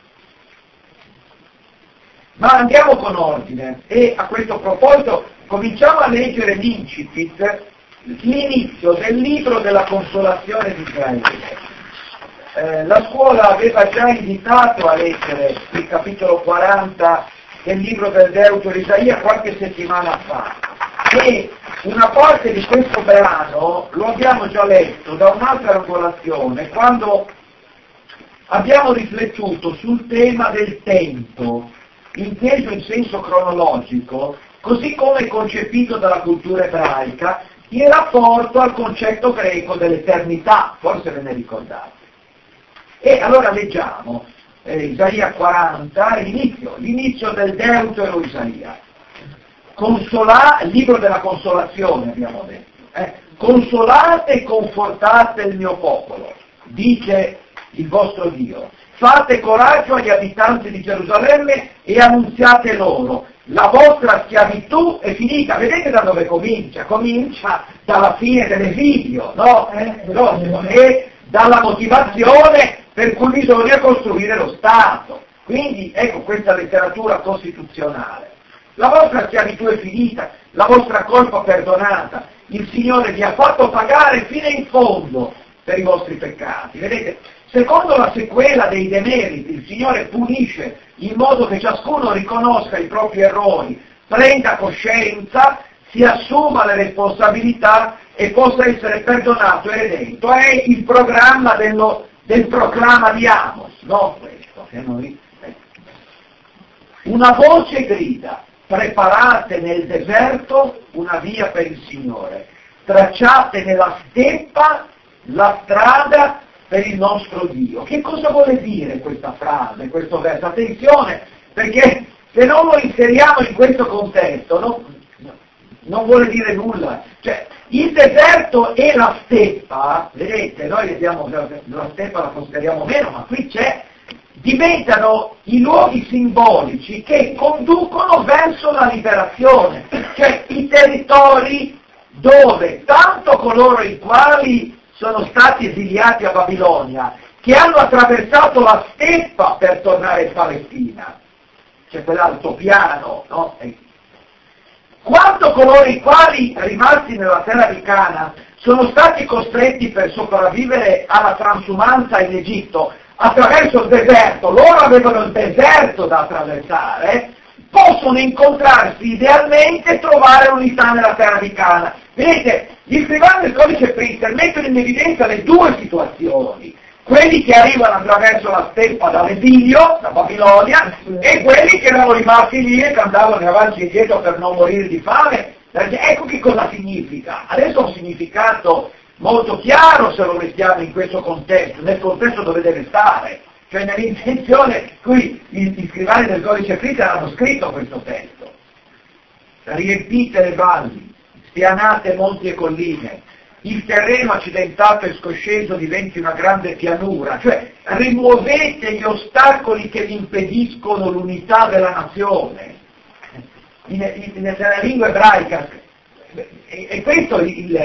Ma andiamo con ordine e a questo proposito cominciamo a leggere l'incipit, l'inizio del libro della consolazione di Israele. La scuola aveva già invitato a leggere il capitolo 40 del libro del Deutero Isaia qualche settimana fa, e una parte di questo brano lo abbiamo già letto da un'altra regolazione quando abbiamo riflettuto sul tema del tempo, inteso in senso cronologico, così come concepito dalla cultura ebraica, in rapporto al concetto greco dell'eternità, forse ve ne ricordate. E allora leggiamo Isaia 40, l'inizio del Deutero Isaia. Il libro della consolazione, abbiamo detto. Consolate e confortate il mio popolo, dice il vostro Dio. Fate coraggio agli abitanti di Gerusalemme e annunziate loro: la vostra schiavitù è finita. Vedete da dove comincia? Comincia dalla fine dell'esilio, no? E dalla motivazione per cui bisogna costruire lo Stato. Quindi ecco questa letteratura costituzionale. La vostra schiavitù è finita, la vostra colpa perdonata, il Signore vi ha fatto pagare fino in fondo per i vostri peccati. Vedete, secondo la sequela dei demeriti, il Signore punisce in modo che ciascuno riconosca i propri errori, prenda coscienza, si assuma le responsabilità e possa essere perdonato e redento. È il programma del proclama di Amos, no? Questo, che noi... Una voce grida: preparate nel deserto una via per il Signore, tracciate nella steppa la strada per il nostro Dio. Che cosa vuole dire questa frase, questo verso? Attenzione, perché se non lo inseriamo in questo contesto non vuole dire nulla. Cioè, il deserto e la steppa, vedete, noi vediamo la steppa la consideriamo meno, ma qui c'è, diventano i luoghi simbolici che conducono verso la liberazione, cioè i territori dove tanto coloro i quali sono stati esiliati a Babilonia, che hanno attraversato la steppa per tornare in Palestina, c'è quell'altopiano, no? Quanto coloro i quali, rimasti nella terra di Canaan, sono stati costretti per sopravvivere alla transumanza in Egitto attraverso il deserto, loro avevano il deserto da attraversare, possono incontrarsi idealmente e trovare unità nella terra di Canaan. Vedete, gli scrivani del codice Priester mettono in evidenza le due situazioni: quelli che arrivano attraverso la steppa dall'esilio, da Babilonia, e quelli che erano rimasti lì e che andavano avanti e indietro per non morire di fame. Ecco che cosa significa. Adesso ha un significato molto chiaro se lo mettiamo in questo contesto, nel contesto dove deve stare, cioè nell'intenzione cui gli scrivani del codice Priester hanno scritto questo testo. Riempite le valli, spianate monti e colline, il terreno accidentato e scosceso diventi una grande pianura, cioè rimuovete gli ostacoli che vi impediscono l'unità della nazione. Nella lingua ebraica è questa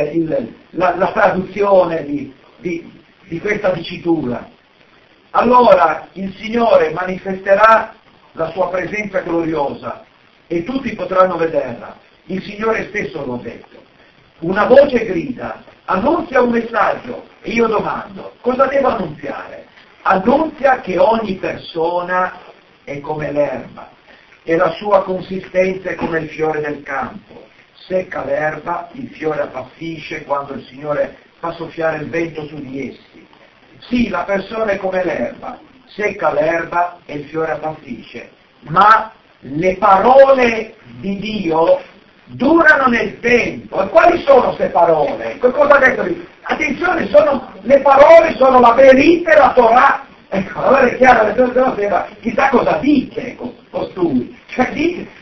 la traduzione di questa dicitura. Allora il Signore manifesterà la sua presenza gloriosa e tutti potranno vederla. Il Signore stesso lo ha detto. Una voce grida, annunzia un messaggio, e io domando, cosa devo annunziare? Annunzia che ogni persona è come l'erba, e la sua consistenza è come il fiore del campo. Secca l'erba, il fiore appassisce quando il Signore fa soffiare il vento su di essi. Sì, la persona è come l'erba, secca l'erba e il fiore appassisce, ma le parole di Dio durano nel tempo. E quali sono queste parole? Cosa ha detto lì? Attenzione, le parole sono la verite e la Torah. Ecco, allora è chiaro, chissà cosa dice costui. Cioè,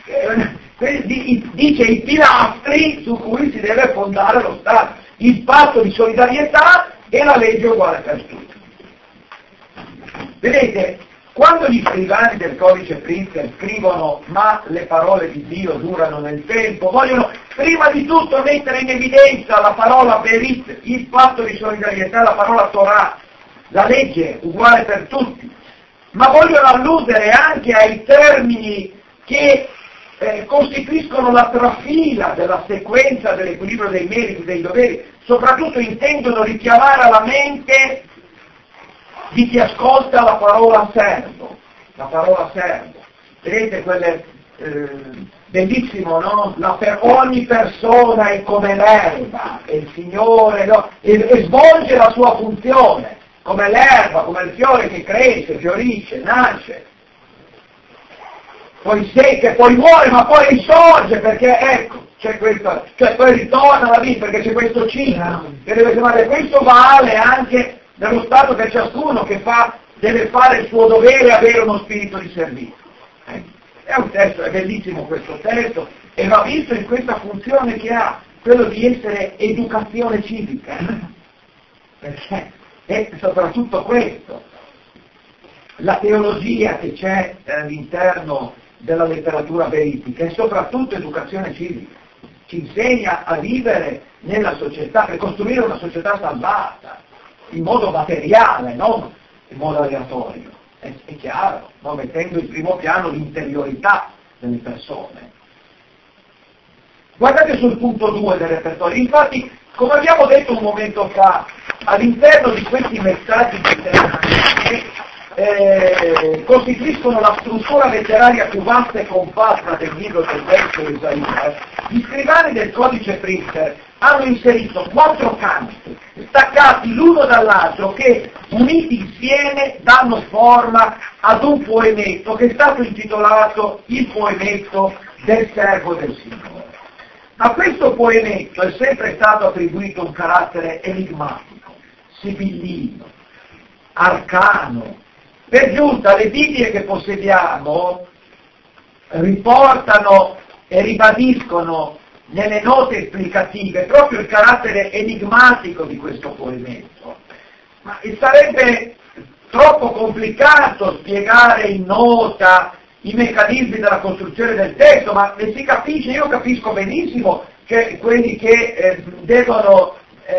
dice i pilastri su cui si deve fondare lo Stato, il patto di solidarietà e la legge uguale per tutti. Vedete, quando gli scrivani del codice Priester scrivono ma le parole di Dio durano nel tempo, vogliono prima di tutto mettere in evidenza la parola Berit, il patto di solidarietà, la parola Torah, la legge uguale per tutti, ma vogliono alludere anche ai termini che costituiscono la trafila della sequenza dell'equilibrio dei meriti e dei doveri, soprattutto intendono richiamare alla mente di chi ascolta la parola servo, vedete quelle, bellissimo, no? Per ogni persona è come l'erba, e il Signore, no? e svolge la sua funzione, come l'erba, come il fiore che cresce, fiorisce, nasce, poi secca, poi muore, ma poi risorge, perché ecco, cioè poi ritorna alla vita perché c'è questo ciclo che deve chiamare. Questo vale anche nello stato che ciascuno che deve fare il suo dovere e avere uno spirito di servizio. È un testo, è bellissimo questo testo e va visto in questa funzione che ha, quello di essere educazione civica, perché è soprattutto questo. La teologia che c'è all'interno della letteratura veritica è soprattutto educazione civica, ci insegna a vivere nella società, per costruire una società salvata, in modo materiale, non in modo aleatorio, è chiaro, no? Mettendo in primo piano l'interiorità delle persone. Guardate sul punto 2 del repertorio, infatti, come abbiamo detto un momento fa, all'interno di questi messaggi letterari costituiscono la struttura letteraria più vasta e compatta del libro del verso di Isaia, gli scrivani del codice Priester hanno inserito 4 canti, staccati l'uno dall'altro, che uniti insieme danno forma ad un poemetto che è stato intitolato Il poemetto del servo del Signore. A questo poemetto è sempre stato attribuito un carattere enigmatico, sibillino, arcano. Per giunta le Bibbie che possediamo riportano e ribadiscono nelle note esplicative proprio il carattere enigmatico di questo poemetto. Ma sarebbe troppo complicato spiegare in nota i meccanismi della costruzione del testo, ma si capisce, io capisco benissimo che quelli che devono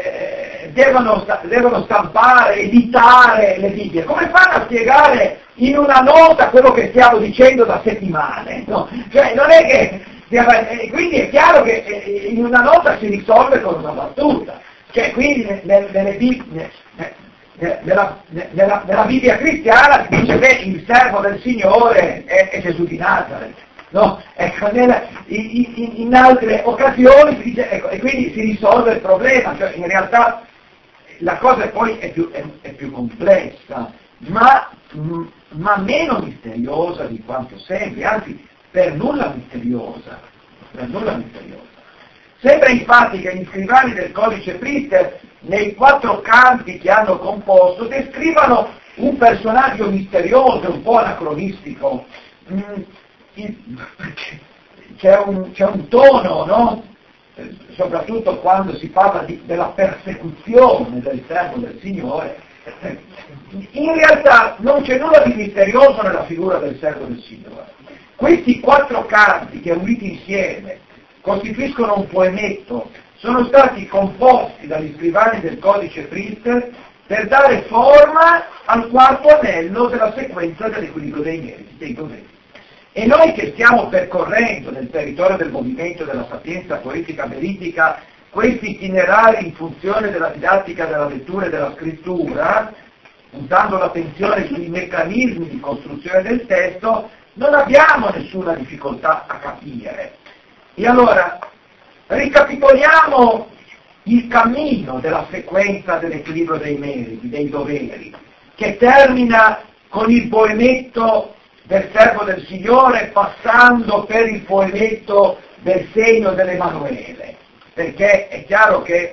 stampare, editare le Bibbie, come fanno a spiegare in una nota quello che stiamo dicendo da settimane? No? Cioè non è che, quindi è chiaro che in una nota si risolve con una battuta, cioè quindi nella Bibbia cristiana si dice che il servo del Signore è Gesù di Nazareth. No? Ecco, in altre occasioni si dice, ecco, e quindi si risolve il problema, cioè in realtà la cosa poi è più complessa, ma meno misteriosa di quanto sembri, anzi per nulla misteriosa. Sembra infatti che gli scrivani del codice Priester, nei 4 canti che hanno composto, descrivano un personaggio misterioso, un po' anacronistico. C'è un tono, no? Soprattutto quando si parla della persecuzione del servo del Signore. In realtà non c'è nulla di misterioso nella figura del servo del Signore. Questi 4 canti che uniti insieme costituiscono un poemetto, sono stati composti dagli scrivani del codice Priester per dare forma al 4º anello della sequenza dell'equilibrio dei meriti, dei doveri. E noi che stiamo percorrendo nel territorio del movimento della sapienza poetica veridica questi itinerari in funzione della didattica della lettura e della scrittura, puntando l'attenzione sui meccanismi di costruzione del testo, non abbiamo nessuna difficoltà a capire. E allora, ricapitoliamo il cammino della sequenza dell'equilibrio dei meriti, dei doveri, che termina con il poemetto del servo del Signore, passando per il poemetto del segno dell'Emanuele, perché è chiaro che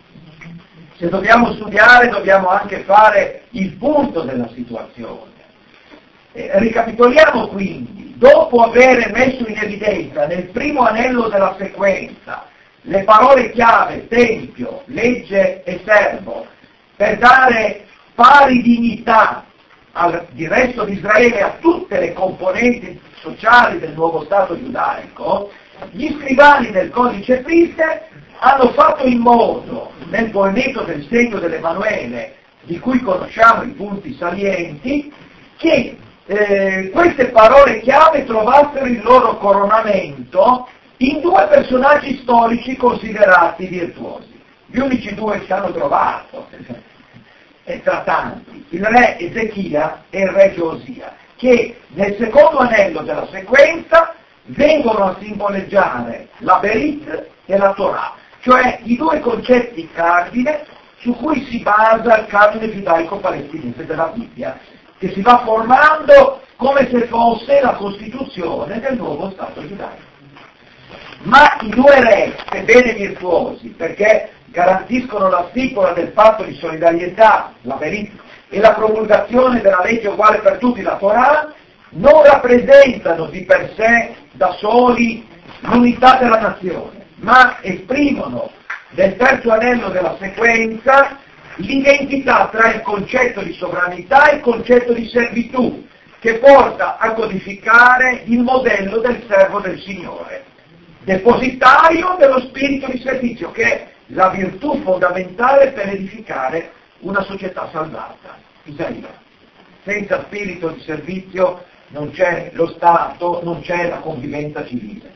se dobbiamo studiare dobbiamo anche fare il punto della situazione. Ricapitoliamo quindi, dopo aver messo in evidenza nel primo anello della sequenza le parole chiave tempio, legge e servo, per dare pari dignità di resto di Israele a tutte le componenti sociali del nuovo Stato giudaico, gli scrivani del codice Priester hanno fatto in modo, nel poemetto del segno dell'Emanuele, di cui conosciamo i punti salienti, che queste parole chiave trovassero il loro coronamento in 2 personaggi storici considerati virtuosi. Gli unici 2 che hanno trovato, tra tanti, il re Ezechia e il re Giosia, che nel secondo anello della sequenza vengono a simboleggiare la Berit e la Torah, cioè i 2 concetti cardine su cui si basa il canone giudaico-palestinese della Bibbia, che si va formando come se fosse la costituzione del nuovo Stato giudaico. Ma i due re, sebbene virtuosi, perché garantiscono la stipula del patto di solidarietà, la verità, e la promulgazione della legge uguale per tutti, la Torah, non rappresentano di per sé da soli l'unità della nazione, ma esprimono nel terzo anello della sequenza l'identità tra il concetto di sovranità e il concetto di servitù, che porta a codificare il modello del servo del Signore, depositario dello spirito di servizio, che è la virtù fondamentale per edificare una società salvata. Isaia. Senza spirito di servizio non c'è lo Stato, non c'è la convivenza civile.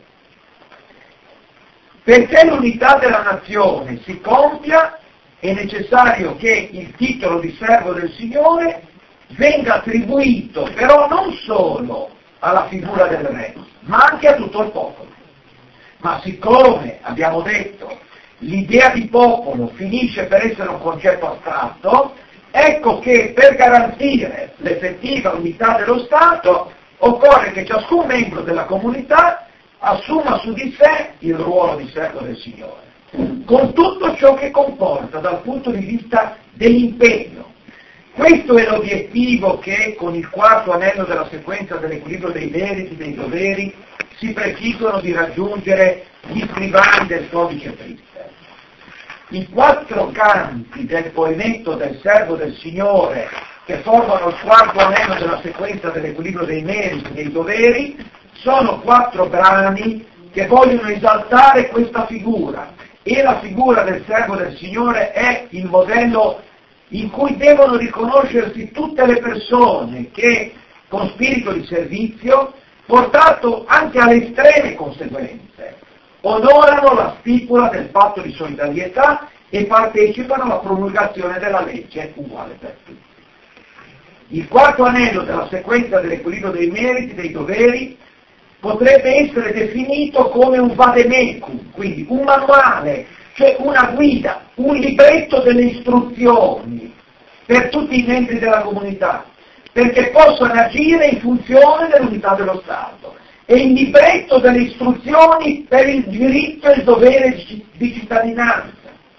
Perché l'unità della nazione si compia, è necessario che il titolo di servo del Signore venga attribuito però non solo alla figura del re, ma anche a tutto il popolo. Ma siccome, abbiamo detto, l'idea di popolo finisce per essere un concetto astratto, ecco che per garantire l'effettiva unità dello Stato occorre che ciascun membro della comunità assuma su di sé il ruolo di servo del Signore, con tutto ciò che comporta dal punto di vista dell'impegno. Questo è l'obiettivo che con il quarto anello della sequenza dell'equilibrio dei meriti, dei doveri, si prefiggono di raggiungere gli scrivani del codice Priester. I quattro canti del poemetto del servo del Signore, che formano il quarto anello della sequenza dell'equilibrio dei meriti, dei doveri, sono quattro brani che vogliono esaltare questa figura, e la figura del servo del Signore è il modello in cui devono riconoscersi tutte le persone che, con spirito di servizio, portato anche alle estreme conseguenze, onorano la stipula del patto di solidarietà e partecipano alla promulgazione della legge uguale per tutti. Il quarto anello della sequenza dell'equilibrio dei meriti, dei doveri, potrebbe essere definito come un vademecum, quindi un manuale, cioè una guida, un libretto delle istruzioni per tutti i membri della comunità, perché possano agire in funzione dell'unità dello Stato. È il libretto delle istruzioni per il diritto e il dovere di cittadinanza.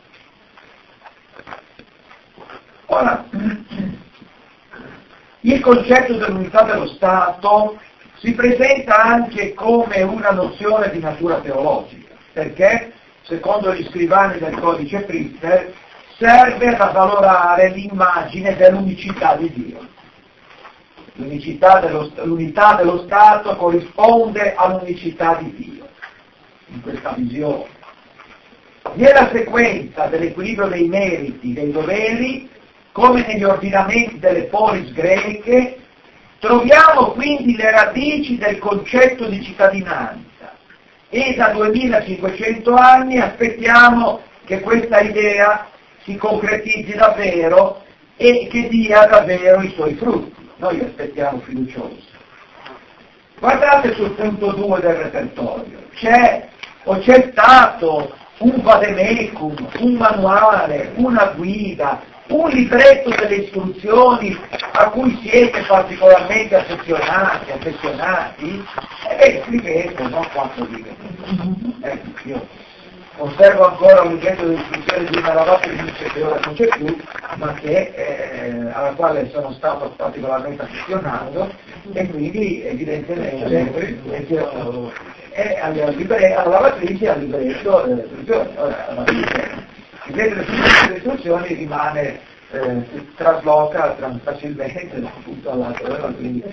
Ora, il concetto dell'unità dello Stato si presenta anche come una nozione di natura teologica, perché, secondo gli scrivani del codice Priester, serve ad avvalorare l'immagine dell'unicità di Dio. L'unità dello Stato corrisponde all'unicità di Dio, in questa visione. Nella sequenza dell'equilibrio dei meriti, dei doveri, come negli ordinamenti delle polis greche, troviamo quindi le radici del concetto di cittadinanza e da 2500 anni aspettiamo che questa idea si concretizzi davvero e che dia davvero i suoi frutti. Noi aspettiamo fiduciosi. Guardate sul punto 2 del repertorio, c'è stato un vademecum, un manuale, una guida, un libretto delle istruzioni a cui siete particolarmente affezionati, e scrivete, no? 4 righe. Io conservo ancora un libretto delle istruzioni di una lavatrice che ora non c'è più, ma alla quale sono stato particolarmente affezionato, e quindi evidentemente alla lavatrice e al libretto delle istruzioni. Ora, il libretto delle istruzioni rimane, trasloca facilmente da un punto all'altro, quindi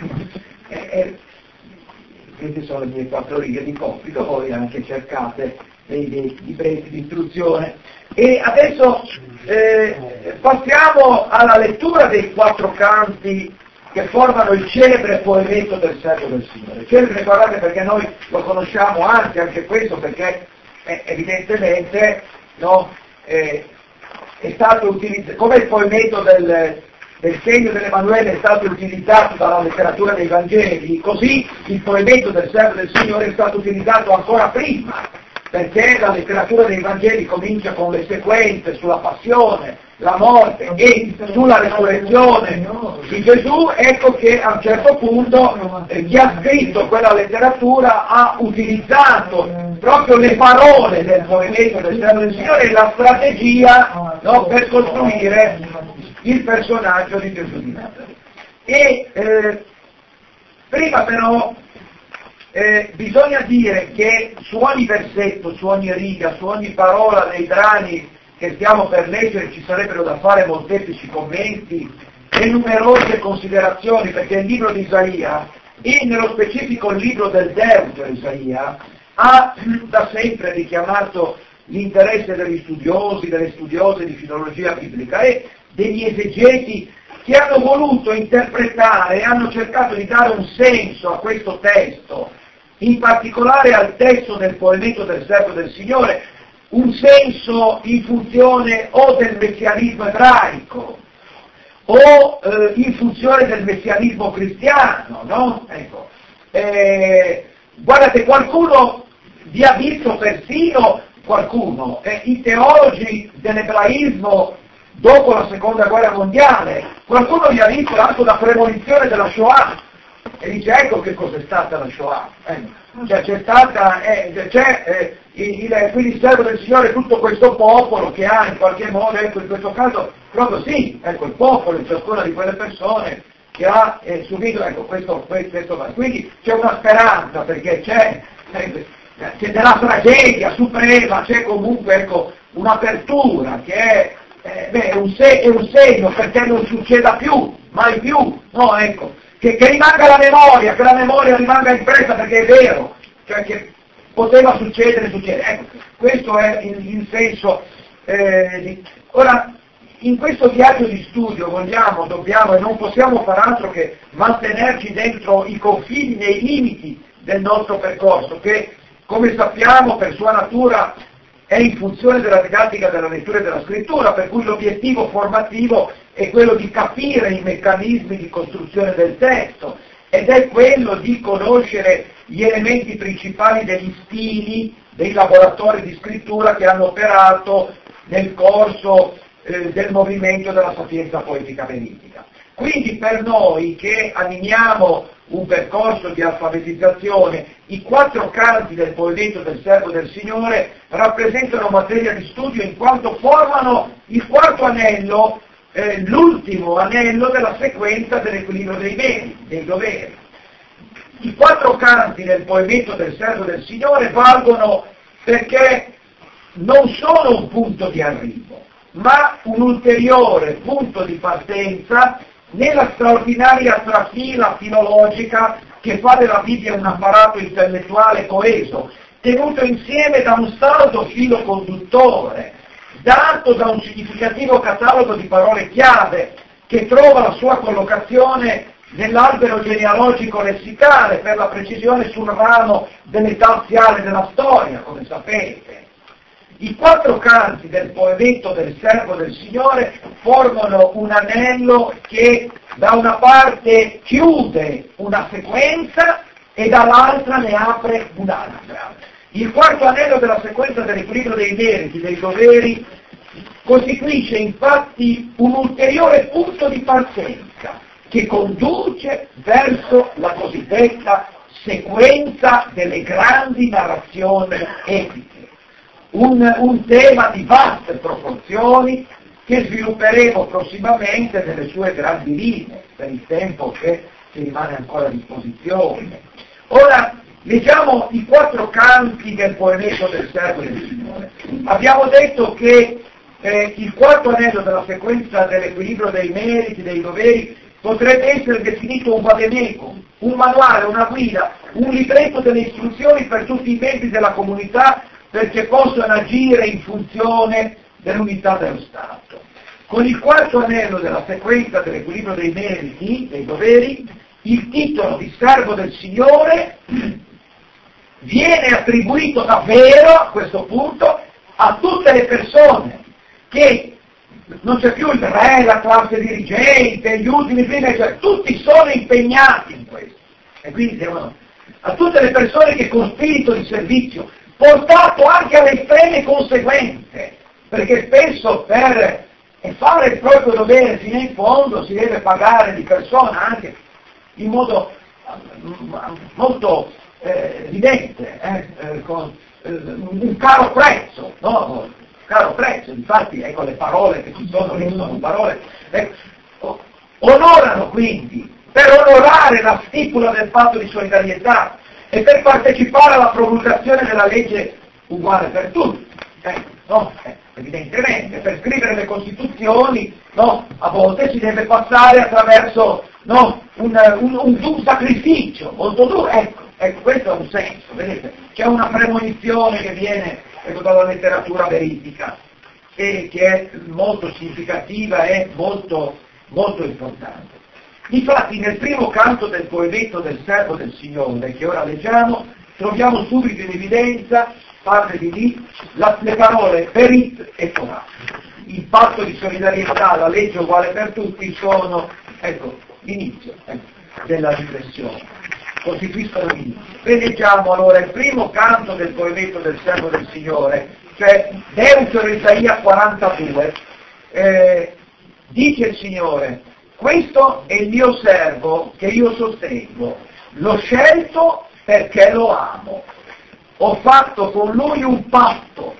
queste sono le mie 4 righe di compito, voi anche cercate dei libretti di istruzione. E adesso passiamo alla lettura dei 4 canti che formano il celebre poemetto del servo del Signore. Celebre, guardate, perché noi lo conosciamo anche questo, perché evidentemente, no, è stato utilizzato, come il poemetto del segno dell'Emanuele è stato utilizzato dalla letteratura dei Vangeli, così il poemetto del servo del Signore è stato utilizzato ancora prima perché la letteratura dei Vangeli comincia con le sequenze sulla passione, la morte e sulla resurrezione di Gesù. Ecco che a un certo punto chi ha scritto quella letteratura ha utilizzato proprio le parole del movimento del servo del Signore e la strategia, no, per costruire il personaggio di Gesù di Nazareth. E prima però bisogna dire che su ogni versetto, su ogni riga, su ogni parola dei brani che stiamo per leggere ci sarebbero da fare molteplici commenti e numerose considerazioni, perché il libro di Isaia, e nello specifico il libro del Deutero Isaia, ha da sempre richiamato l'interesse degli studiosi, delle studiose di filologia biblica e degli esegeti che hanno voluto interpretare e hanno cercato di dare un senso a questo testo, in particolare al testo del poemetto del servo del Signore, un senso in funzione o del messianismo ebraico o in funzione del messianismo cristiano, no? Ecco. Guardate, qualcuno vi ha visto persino, i teologi dell'ebraismo dopo la seconda guerra mondiale, qualcuno vi ha visto anche una premonizione della Shoah e dice ecco che cos'è stata la Shoah. Cioè c'è stata, quindi il servo del Signore, tutto questo popolo che ha in qualche modo, ecco in questo caso proprio sì, ecco il popolo, ciascuna di quelle persone che ha subito, ecco questo, quindi c'è una speranza perché c'è della tragedia suprema, c'è comunque ecco un'apertura che è un segno perché non succeda più, mai più, no ecco. Che rimanga la memoria, che la memoria rimanga impressa perché è vero, cioè che poteva succedere. Ecco, questo è il senso. Ora, in questo viaggio di studio dobbiamo e non possiamo far altro che mantenerci dentro i confini, nei limiti del nostro percorso, che come sappiamo per sua natura è in funzione della didattica della lettura e della scrittura, per cui l'obiettivo formativo è quello di capire i meccanismi di costruzione del testo ed è quello di conoscere gli elementi principali degli stili dei laboratori di scrittura che hanno operato nel corso del movimento della sapienza poetica venetica. Quindi per noi che animiamo un percorso di alfabetizzazione, i 4 canti del poemetto del servo del Signore rappresentano materia di studio in quanto formano il quarto anello, l'ultimo anello della sequenza dell'equilibrio dei beni, dei doveri. I 4 canti del poemetto del servo del Signore valgono perché non sono un punto di arrivo, ma un ulteriore punto di partenza nella straordinaria trafila filologica che fa della Bibbia un apparato intellettuale coeso, tenuto insieme da un saldo filo conduttore, dato da un significativo catalogo di parole chiave che trova la sua collocazione nell'albero genealogico lessicale, per la precisione sul ramo dell'età aziale della storia, come sapete. I 4 canti del poemetto del servo del Signore formano un anello che da una parte chiude una sequenza e dall'altra ne apre un'altra. Il quarto anello della sequenza dell'equilibrio dei meriti, dei doveri, costituisce infatti un ulteriore punto di partenza che conduce verso la cosiddetta sequenza delle grandi narrazioni epiche. Un tema di vaste proporzioni che svilupperemo prossimamente nelle sue grandi linee, per il tempo che ci rimane ancora a disposizione. Ora, leggiamo i 4 canti del poemetto del servo del Signore. Abbiamo detto che il quarto anello della sequenza dell'equilibrio dei meriti, dei doveri, potrebbe essere definito un vademecum, un manuale, una guida, un libretto delle istruzioni per tutti i membri della comunità perché possano agire in funzione dell'unità dello Stato. Con il quarto anello della sequenza dell'equilibrio dei meriti, dei doveri, il titolo di servo del Signore viene attribuito davvero, a questo punto, a tutte le persone che non c'è più il re, la classe dirigente, gli ultimi primi, cioè tutti sono impegnati in questo. E quindi a tutte le persone che con spirito di servizio portato anche alle estreme conseguenze, perché spesso per fare il proprio dovere fino in fondo si deve pagare di persona anche in modo molto evidente, con un caro prezzo, no? Un caro prezzo, infatti ecco le parole che ci sono, lì sono parole, onorano quindi, per onorare la stipula del patto di solidarietà e per partecipare alla promulgazione della legge uguale per tutti, no? Evidentemente, per scrivere le Costituzioni, no? A volte si deve passare attraverso, no? un sacrificio molto duro, ecco, questo ha un senso, vedete? C'è una premonizione che viene dalla letteratura veridica e che è molto significativa e molto, molto importante. Infatti nel primo canto del poemetto del servo del Signore, che ora leggiamo, troviamo subito in evidenza, parte di lì, le parole perit e Torah. Il patto di solidarietà, la legge uguale per tutti, sono, l'inizio della riflessione, costituiscono l'inizio. Leggiamo allora il primo canto del poemetto del servo del Signore, cioè Deutero Isaia 42, dice il Signore: questo è il mio servo che io sostengo, l'ho scelto perché lo amo, ho fatto con lui un patto,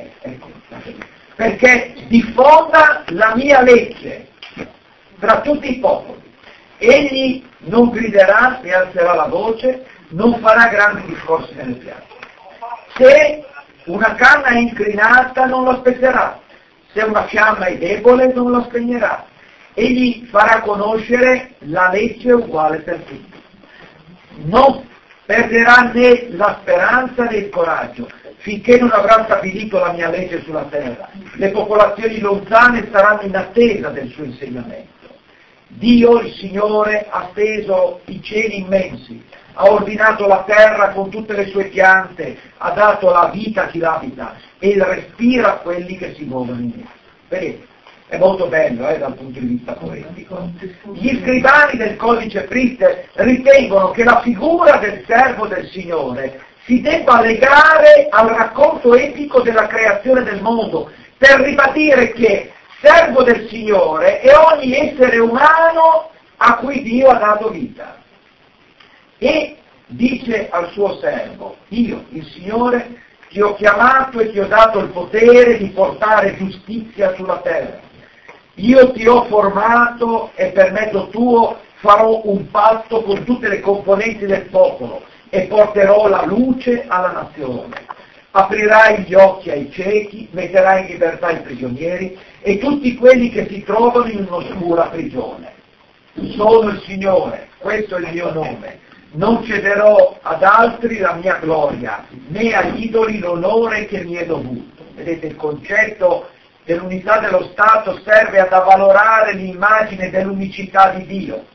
perché diffonda la mia legge tra tutti i popoli. Egli non griderà né alzerà la voce, non farà grandi discorsi nelle piazze. Se una canna è inclinata non la spezzelà, se una fiamma è debole non la spegnerà. Egli farà conoscere la legge uguale per tutti. Non perderà né la speranza né il coraggio, finché non avrà stabilito la mia legge sulla terra. Le popolazioni lontane saranno in attesa del suo insegnamento. Dio, il Signore, ha steso i cieli immensi, ha ordinato la terra con tutte le sue piante, ha dato la vita a chi l'abita e il respiro a quelli che si muovono in esso. Vedete? È molto bello dal punto di vista poetico. Gli scrivani del codice Priester ritengono che la figura del servo del Signore si debba legare al racconto epico della creazione del mondo, per ribadire che servo del Signore è ogni essere umano a cui Dio ha dato vita. E dice al suo servo: io, il Signore, ti ho chiamato e ti ho dato il potere di portare giustizia sulla terra. Io ti ho formato e per mezzo tuo farò un patto con tutte le componenti del popolo e porterò la luce alla nazione. Aprirai gli occhi ai ciechi, metterai in libertà i prigionieri e tutti quelli che si trovano in un'oscura prigione. Sono il Signore, questo è il mio nome. Non cederò ad altri la mia gloria, né agli idoli l'onore che mi è dovuto. Vedete, il concetto dell'unità dello Stato serve ad avvalorare l'immagine dell'unicità di Dio.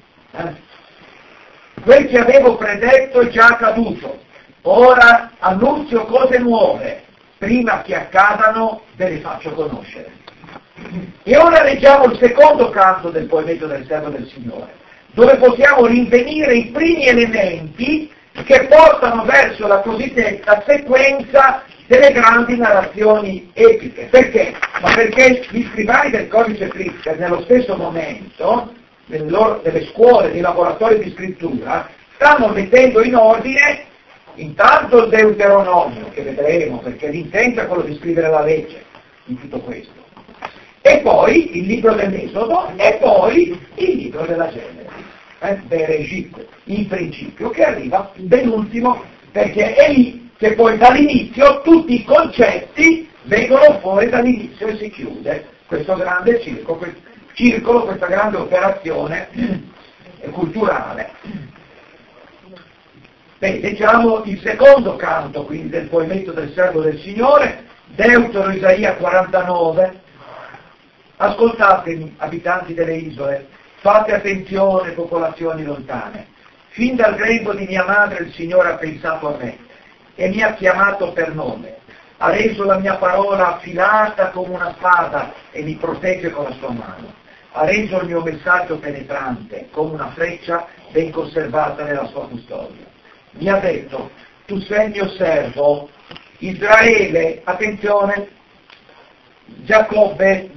Quel che avevo predetto è già accaduto. Ora annunzio cose nuove, prima che accadano ve le faccio conoscere. E ora leggiamo il secondo canto del poemetto del servo del Signore, dove possiamo rinvenire i primi elementi che portano verso la cosiddetta sequenza delle grandi narrazioni epiche. Perché? Ma perché gli scrivani del codice Priester nello stesso momento, nelle scuole, nei laboratori di scrittura, stanno mettendo in ordine intanto il Deuteronomio, che vedremo, perché l'intento è quello di scrivere la legge in tutto questo, e poi il libro dell'Esodo, e poi il libro della Genesi, Bereshit, in principio, che arriva penultimo, perché è lì che poi dall'inizio tutti i concetti vengono fuori dall'inizio e si chiude questo grande circolo, questa grande operazione culturale. Bene, leggiamo il secondo canto quindi del poemetto del servo del Signore, Deutero Isaia 49. Ascoltatemi, abitanti delle isole, fate attenzione, popolazioni lontane. Fin dal grembo di mia madre il Signore ha pensato a me e mi ha chiamato per nome. Ha reso la mia parola affilata come una spada e mi protegge con la sua mano. Ha reso il mio messaggio penetrante come una freccia ben conservata nella sua custodia. Mi ha detto: tu sei il mio servo, Israele, attenzione, Giacobbe.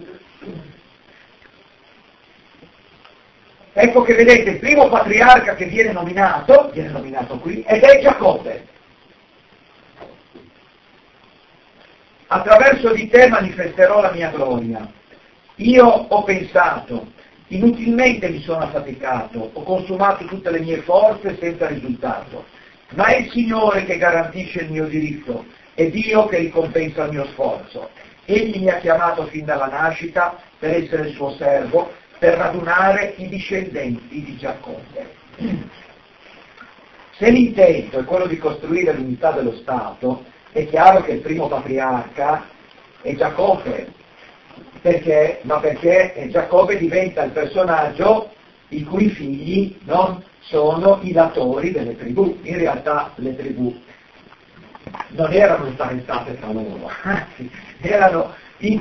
Ecco che vedete, il primo patriarca che viene nominato qui, ed è Giacobbe. Attraverso di te manifesterò la mia gloria. Io ho pensato, inutilmente mi sono affaticato, ho consumato tutte le mie forze senza risultato, ma è il Signore che garantisce il mio diritto, è Dio che ricompensa il mio sforzo. Egli mi ha chiamato fin dalla nascita per essere il suo servo, per radunare i discendenti di Giacobbe. Se l'intento è quello di costruire l'unità dello Stato, è chiaro che il primo patriarca è Giacobbe. Perché? Ma perché Giacobbe diventa il personaggio i cui figli sono i datori delle tribù. In realtà le tribù non erano imparentate tra loro, anzi erano in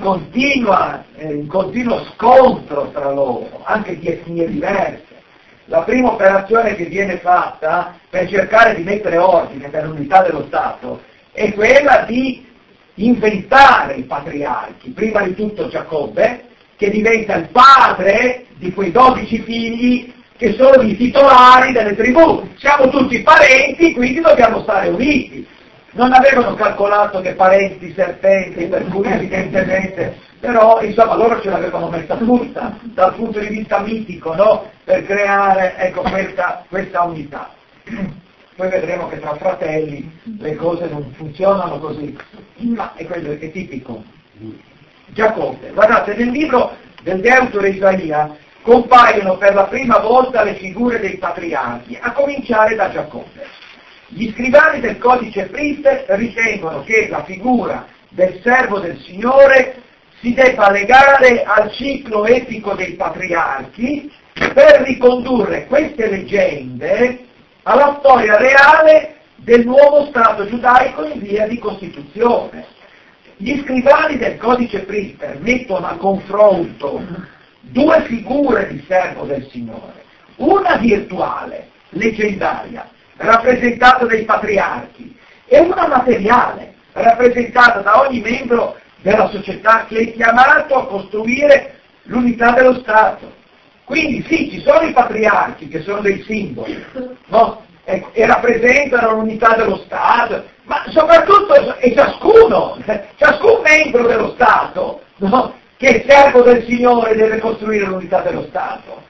continuo scontro tra loro, anche di etnie diverse. La prima operazione che viene fatta per cercare di mettere ordine nell'unità dello Stato è quella di inventare i patriarchi, prima di tutto Giacobbe, che diventa il padre di quei 12 figli che sono i titolari delle tribù. Siamo tutti parenti, quindi dobbiamo stare uniti. Non avevano calcolato che parenti serpenti, per cui evidentemente, però insomma loro ce l'avevano messa tutta, dal punto di vista mitico, no? Per creare questa unità. Poi vedremo che tra fratelli le cose non funzionano così, ma è quello che è tipico. Giacobbe, guardate, nel libro del Deutero Isaia compaiono per la prima volta le figure dei patriarchi, a cominciare da Giacobbe. Gli scrivani del codice Priester ritengono che la figura del servo del Signore si debba legare al ciclo epico dei patriarchi per ricondurre queste leggende alla storia reale del nuovo Stato giudaico in via di costituzione. Gli scrivani del codice Priester mettono a confronto due figure di servo del Signore, una virtuale, leggendaria, rappresentata dai patriarchi, e una materiale, rappresentata da ogni membro della società che è chiamato a costruire l'unità dello Stato. Quindi sì, ci sono i patriarchi che sono dei simboli, no? E rappresentano l'unità dello Stato, ma soprattutto è ciascun membro dello Stato, no? Che è servo del Signore deve costruire l'unità dello Stato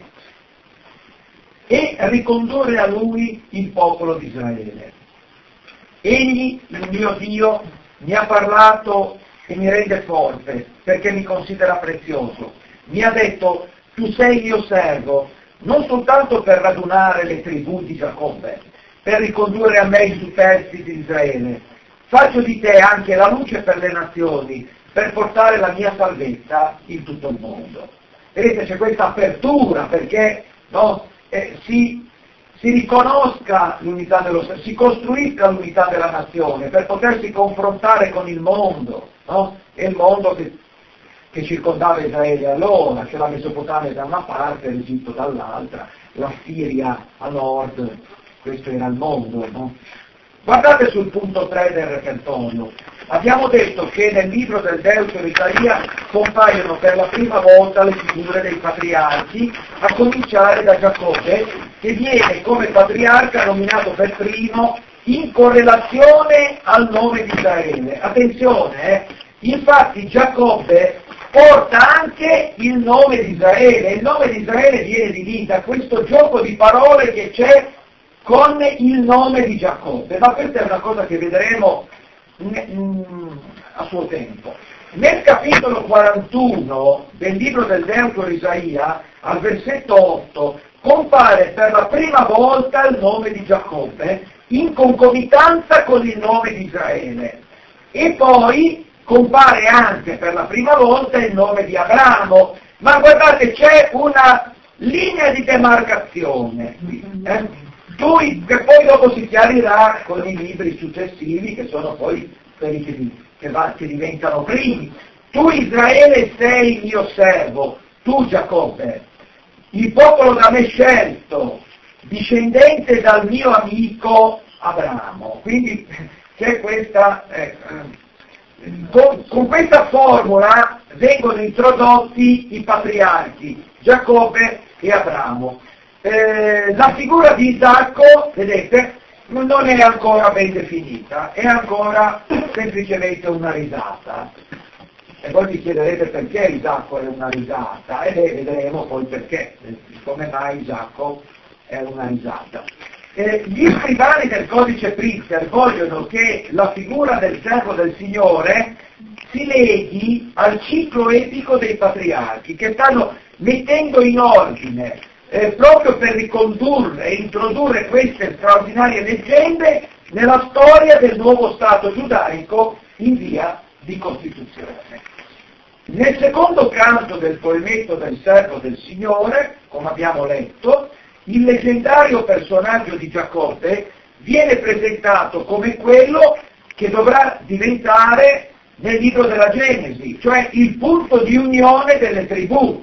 e ricondurre a Lui il popolo di Israele. Egli, il mio Dio, mi ha parlato e mi rende forte perché mi considera prezioso. Mi ha detto: tu sei mio servo, non soltanto per radunare le tribù di Giacobbe, per ricondurre a me i superstiti di Israele. Faccio di te anche la luce per le nazioni, per portare la mia salvezza in tutto il mondo. Vedete, c'è questa apertura perché si riconosca l'unità dello Stato, si costruisca l'unità della nazione per potersi confrontare con il mondo, no? E il mondo che circondava Israele allora, c'è la Mesopotamia da una parte, l'Egitto dall'altra, la Siria a nord, questo era il mondo, no? Guardate sul punto 3 del repertorio. Abbiamo detto che nel libro del Deutero Isaia compaiono per la prima volta le figure dei patriarchi, a cominciare da Giacobbe, che viene come patriarca nominato per primo in correlazione al nome di Israele. Attenzione, infatti Giacobbe porta anche il nome di Israele, il nome di Israele viene di da questo gioco di parole che c'è con il nome di Giacobbe, ma questa è una cosa che vedremo a suo tempo. Nel capitolo 41 del libro del Deutero Isaia, al versetto 8, compare per la prima volta il nome di Giacobbe in concomitanza con il nome di Israele, e poi compare anche per la prima volta il nome di Abramo, ma guardate, c'è una linea di demarcazione che poi dopo si chiarirà con i libri successivi, che sono poi quelli che diventano primi. Tu Israele sei mio servo, tu Giacobbe, il popolo da me scelto, discendente dal mio amico Abramo. Quindi c'è questa, con questa formula vengono introdotti i patriarchi, Giacobbe e Abramo. La figura di Isacco, vedete, non è ancora ben definita, è ancora semplicemente una risata. E voi vi chiederete perché Isacco è una risata, e vedremo poi perché, come mai Isacco è una risata. Gli scrivani del codice Priester vogliono che la figura del servo del Signore si leghi al ciclo epico dei patriarchi, che stanno mettendo in ordine proprio per ricondurre e introdurre queste straordinarie leggende nella storia del nuovo Stato giudaico in via di Costituzione. Nel secondo canto del poemetto del servo del Signore, come abbiamo letto, il leggendario personaggio di Giacobbe viene presentato come quello che dovrà diventare nel libro della Genesi, cioè il punto di unione delle tribù.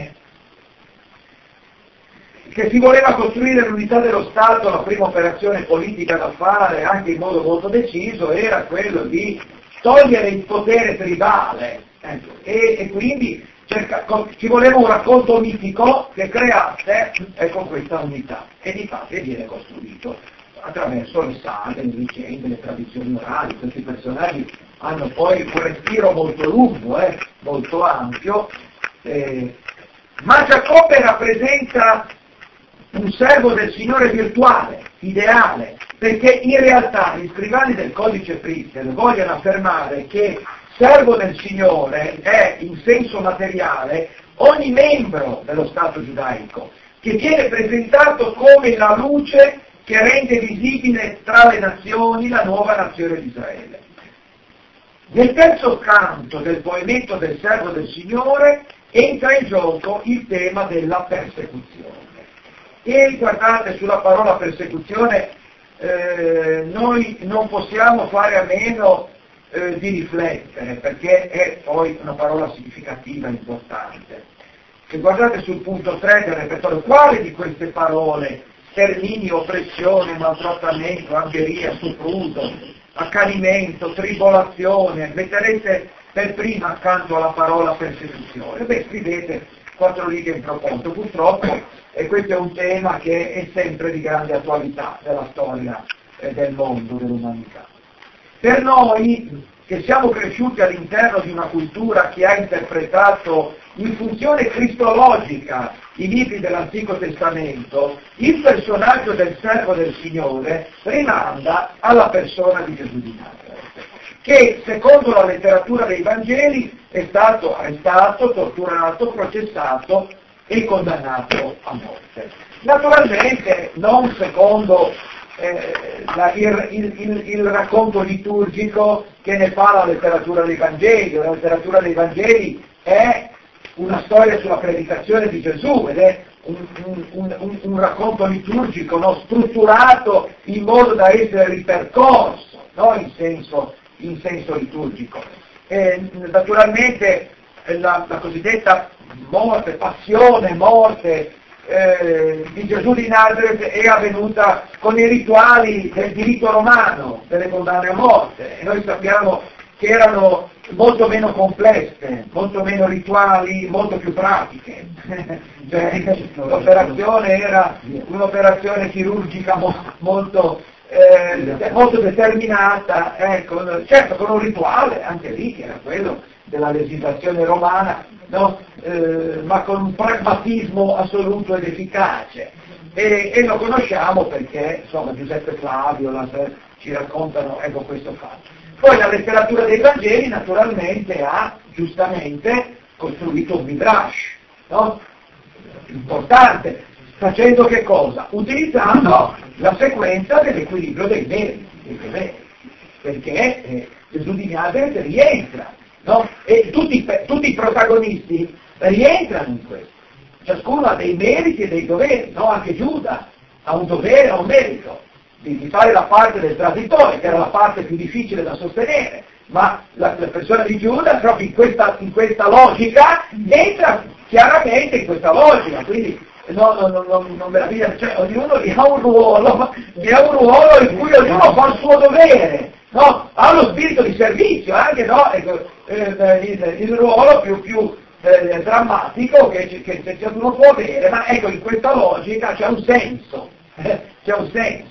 Che si voleva costruire l'unità dello Stato, la prima operazione politica da fare, anche in modo molto deciso, era quello di togliere il potere tribale, e quindi ci voleva un racconto mitico che creasse questa unità, e di fatto viene costruito attraverso le saghe, le vicende, le tradizioni orali. Questi personaggi hanno poi un respiro molto lungo, molto ampio, ma Giacobbe rappresenta un servo del Signore virtuale, ideale, perché in realtà gli scrivani del codice Priester vogliono affermare che servo del Signore è in senso materiale ogni membro dello Stato giudaico, che viene presentato come la luce che rende visibile tra le nazioni la nuova nazione di Israele. Nel terzo canto del poemetto del servo del Signore entra in gioco il tema della persecuzione. E guardate, sulla parola persecuzione noi non possiamo fare a meno di riflettere, perché è poi una parola significativa e importante. E guardate sul punto 3 del repertorio, quale di queste parole, sterminio, oppressione, maltrattamento, angheria, sopruso, accanimento, tribolazione, metterete per prima accanto alla parola persecuzione? Beh, scrivete 4 righe in proposito. Purtroppo, e questo è un tema che è sempre di grande attualità della storia del mondo, dell'umanità. Per noi, che siamo cresciuti all'interno di una cultura che ha interpretato in funzione cristologica i libri dell'Antico Testamento, il personaggio del servo del Signore rimanda alla persona di Gesù di Nazareth, che secondo la letteratura dei Vangeli è stato arrestato, torturato, processato e condannato a morte. Naturalmente non secondo il racconto liturgico che ne fa la letteratura dei Vangeli. La letteratura dei Vangeli è una storia sulla predicazione di Gesù ed è un racconto liturgico, strutturato in modo da essere ripercorso, in senso liturgico. Naturalmente la cosiddetta passione, morte di Gesù di Nazareth è avvenuta con i rituali del diritto romano, delle condanne a morte, e noi sappiamo che erano molto meno complesse, molto meno rituali, molto più pratiche. L'operazione era un'operazione chirurgica molto determinata, certo con un rituale, anche lì, che era quello della legislazione romana, ma con un pragmatismo assoluto ed efficace. E lo conosciamo perché, Giuseppe Flavio ci raccontano questo fatto. Poi la letteratura dei Vangeli naturalmente ha giustamente costruito un midrash, importante, facendo che cosa? Utilizzando la sequenza dell'equilibrio dei meriti, perché Gesù di Nazareth rientra, e tutti i protagonisti rientrano in questo, ciascuno ha dei meriti e dei doveri, anche Giuda ha un dovere, ha un merito di fare la parte del traditore, che era la parte più difficile da sostenere, ma la persona di Giuda proprio in questa logica entra chiaramente in questa logica, quindi non meraviglia, ognuno ha un ruolo in cui ognuno fa il suo dovere, no? Ha lo spirito di servizio, anche no? Il ruolo più drammatico che ciascuno può avere, ma ecco, in questa logica c'è un senso, che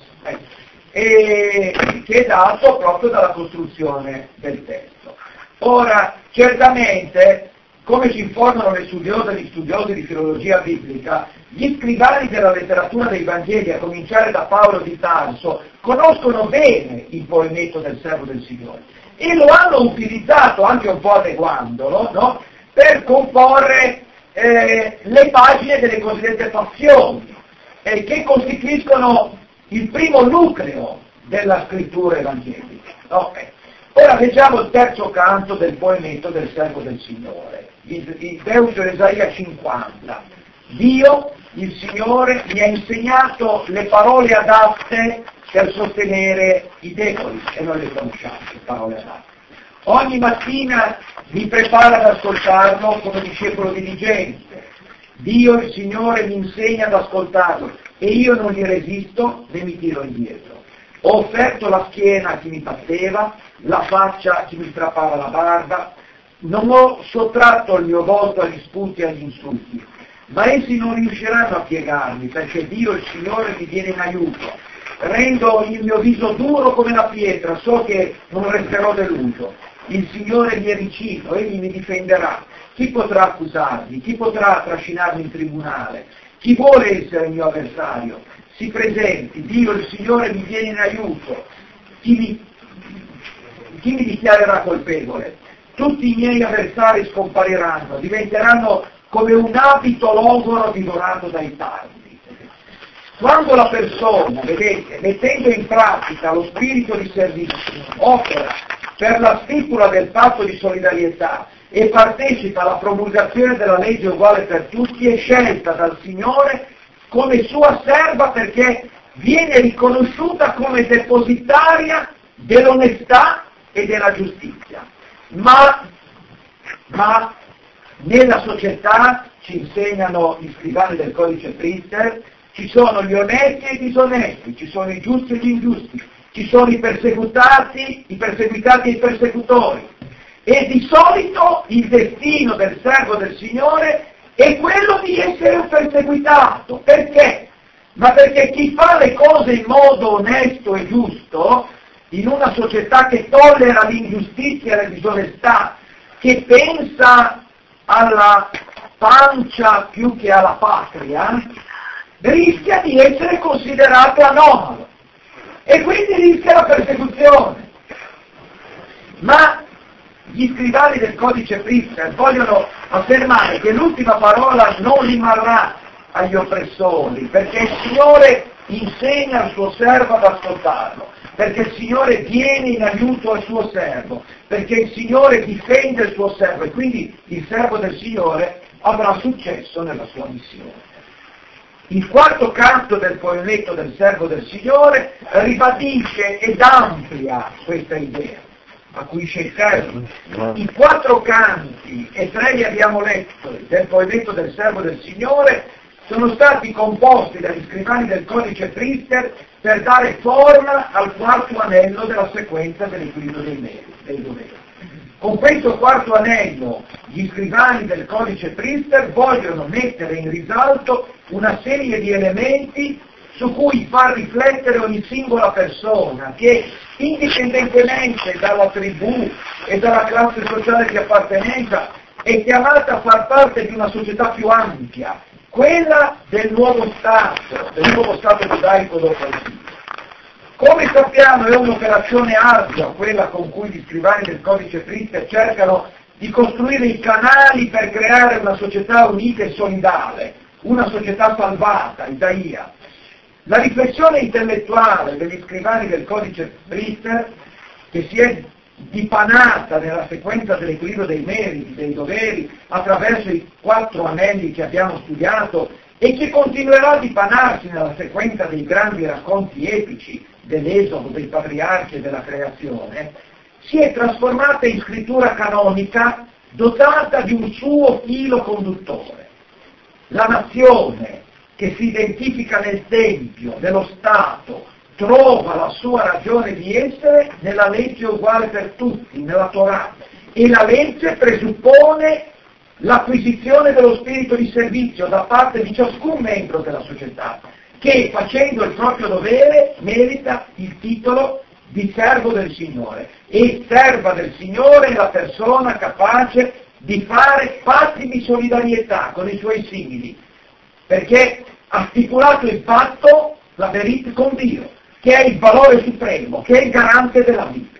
è dato proprio dalla costruzione del testo. Ora, certamente, come ci informano le studiose e gli studiosi di filologia biblica, gli scrivani della letteratura dei Vangeli, a cominciare da Paolo di Tarso, conoscono bene il poemetto del servo del Signore e lo hanno utilizzato, anche un po' adeguandolo, no? Per comporre le pagine delle cosiddette passioni, che costituiscono il primo nucleo della scrittura evangelica. Okay. Ora leggiamo il terzo canto del poemetto del servo del Signore, il Deutero Esaia 50. Dio, il Signore, mi ha insegnato le parole adatte per sostenere i deboli, e noi le conosciamo, le parole adatte. Ogni mattina mi prepara ad ascoltarlo come discepolo diligente. Dio, il Signore, mi insegna ad ascoltarlo e io non gli resisto né mi tiro indietro. Ho offerto la schiena a chi mi batteva, la faccia a chi mi strappava la barba, non ho sottratto il mio volto agli spunti e agli insulti, ma essi non riusciranno a piegarmi perché Dio, il Signore, mi viene in aiuto. Rendo il mio viso duro come la pietra, so che non resterò deluso. Il Signore mi è vicino, Egli mi difenderà. Chi potrà accusarmi? Chi potrà trascinarmi in tribunale? Chi vuole essere il mio avversario? Si presenti, Dio, il Signore, mi viene in aiuto. Chi mi dichiarerà colpevole? Tutti i miei avversari scompariranno, diventeranno come un abito logoro divorato dai tardi. Quando la persona, vedete, mettendo in pratica lo spirito di servizio, opera per la stipula del patto di solidarietà e partecipa alla promulgazione della legge uguale per tutti, è scelta dal Signore come sua serva perché viene riconosciuta come depositaria dell'onestà e della giustizia. Ma nella società, ci insegnano gli scrivani del codice Priester, ci sono gli onesti e i disonesti, ci sono i giusti e gli ingiusti, ci sono i perseguitati e i persecutori. E di solito il destino del servo del Signore è quello di essere un perseguitato. Perché? Ma perché chi fa le cose in modo onesto e giusto, in una società che tollera l'ingiustizia e la disonestà, che pensa alla pancia più che alla patria, rischia di essere considerato anomalo e quindi rischia la persecuzione. Ma gli scrivani del codice Priester vogliono affermare che l'ultima parola non rimarrà agli oppressori, perché il Signore insegna al suo servo ad ascoltarlo, perché il Signore viene in aiuto al suo servo, perché il Signore difende il suo servo e quindi il servo del Signore avrà successo nella sua missione. Il quarto canto del poemetto del servo del Signore ribadisce ed amplia questa idea, acuisce il servo. I 4 canti, e 3 li abbiamo letto, del poemetto del servo del Signore, sono stati composti dagli scrivani del codice Priester per dare forma al quarto anello della sequenza dell'equilibrio dei doveri. Con questo quarto anello gli scrivani del codice Priester vogliono mettere in risalto una serie di elementi su cui far riflettere ogni singola persona che, indipendentemente dalla tribù e dalla classe sociale di appartenenza, è chiamata a far parte di una società più ampia, quella del nuovo Stato giudaico dopo il Signore. Come sappiamo è un'operazione ardua quella con cui gli scrivani del codice Priester cercano di costruire i canali per creare una società unita e solidale, una società salvata, Isaia. La riflessione intellettuale degli scrivani del codice Priester, che si è dipanata nella sequenza dell'equilibrio dei meriti, dei doveri, attraverso i 4 anelli che abbiamo studiato e che continuerà a dipanarsi nella sequenza dei grandi racconti epici dell'Esodo, dei patriarchi e della creazione, si è trasformata in scrittura canonica dotata di un suo filo conduttore. La nazione che si identifica nel Tempio, nello Stato, trova la sua ragione di essere nella legge uguale per tutti, nella Torah, e la legge presuppone l'acquisizione dello spirito di servizio da parte di ciascun membro della società, che facendo il proprio dovere merita il titolo di servo del Signore, e serva del Signore è la persona capace di fare patti di solidarietà con i suoi simili, perché ha stipulato il patto, la verità con Dio, che è il valore supremo, che è il garante della vita.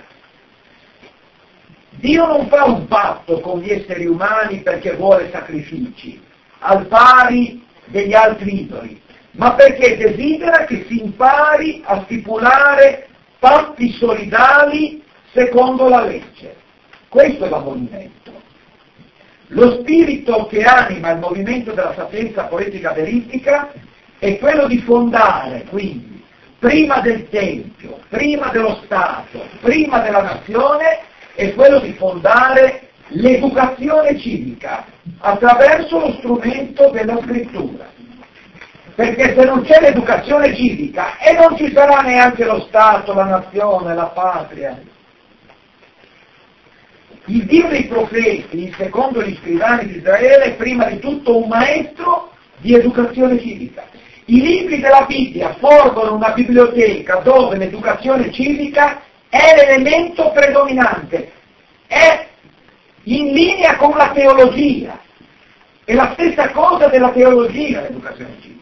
Dio non fa un patto con gli esseri umani perché vuole sacrifici, al pari degli altri idoli, ma perché desidera che si impari a stipulare patti solidali secondo la legge. Questo è l'avvolgimento. Lo spirito che anima il movimento della sapienza poetica veristica è quello di fondare, quindi, prima del Tempio, prima dello Stato, prima della nazione, è quello di fondare l'educazione civica attraverso lo strumento della scrittura. Perché se non c'è l'educazione civica e non ci sarà neanche lo Stato, la nazione, la patria. Il Dio dei profeti, secondo gli scrivani di Israele, è prima di tutto un maestro di educazione civica. I libri della Bibbia formano una biblioteca dove l'educazione civica è l'elemento predominante, è in linea con la teologia. È la stessa cosa della teologia, l'educazione civica.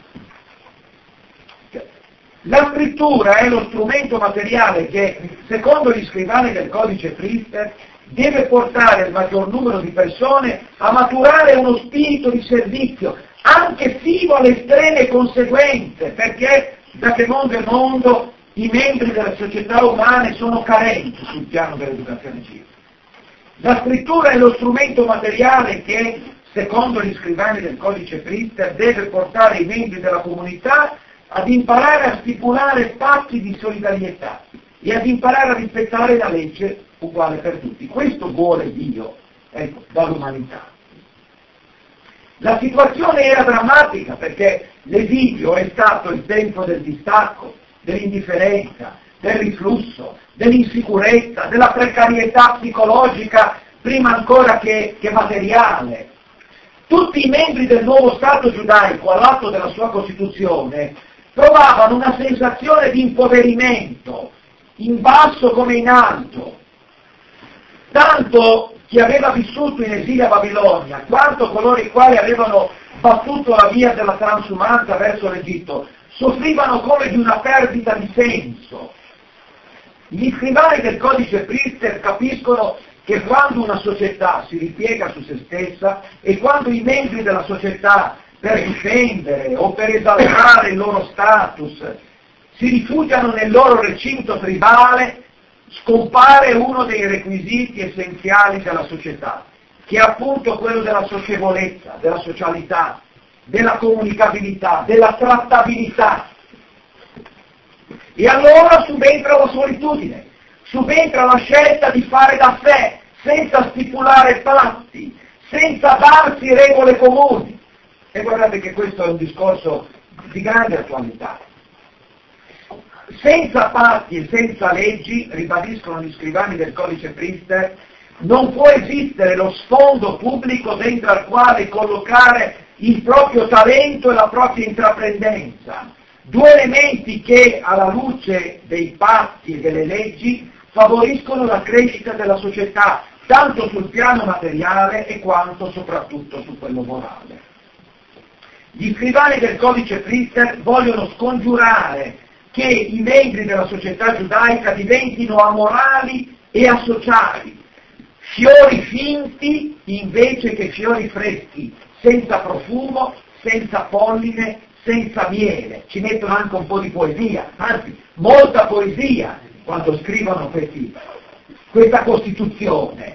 La scrittura è lo strumento materiale che, secondo gli scrivani del codice Priester, deve portare il maggior numero di persone a maturare uno spirito di servizio, anche fino alle estreme conseguenze, perché da che mondo è mondo i membri delle società umane sono carenti sul piano dell'educazione civica. La scrittura è lo strumento materiale che, secondo gli scrivani del codice Priester, deve portare i membri della comunità ad imparare a stipulare patti di solidarietà e ad imparare a rispettare la legge uguale per tutti. Questo vuole Dio, ecco, dall'umanità. La situazione era drammatica perché l'esilio è stato il tempo del distacco, dell'indifferenza, del riflusso, dell'insicurezza, della precarietà psicologica, prima ancora che materiale. Tutti i membri del nuovo Stato giudaico, all'atto della sua Costituzione, provavano una sensazione di impoverimento, in basso come in alto. Tanto chi aveva vissuto in esilio a Babilonia, quanto coloro i quali avevano battuto la via della transumanza verso l'Egitto, soffrivano come di una perdita di senso. Gli scrivani del codice Priester capiscono che quando una società si ripiega su se stessa e quando i membri della società, per difendere o per esaltare il loro status, si rifugiano nel loro recinto tribale, scompare uno dei requisiti essenziali della società, che è appunto quello della socievolezza, della socialità, della comunicabilità, della trattabilità. E allora subentra la solitudine, subentra la scelta di fare da sé, senza stipulare patti, senza darsi regole comuni. E guardate che questo è un discorso di grande attualità. Senza patti e senza leggi, ribadiscono gli scrivani del codice Priester, non può esistere lo sfondo pubblico dentro al quale collocare il proprio talento e la propria intraprendenza. Due elementi che, alla luce dei patti e delle leggi, favoriscono la crescita della società, tanto sul piano materiale e quanto soprattutto su quello morale. Gli scrivani del codice Priester vogliono scongiurare che i membri della società giudaica diventino amorali e asociali, fiori finti invece che fiori freschi, senza profumo, senza polline, senza miele. Ci mettono anche un po' di poesia, anzi, molta poesia quando scrivono questa Costituzione.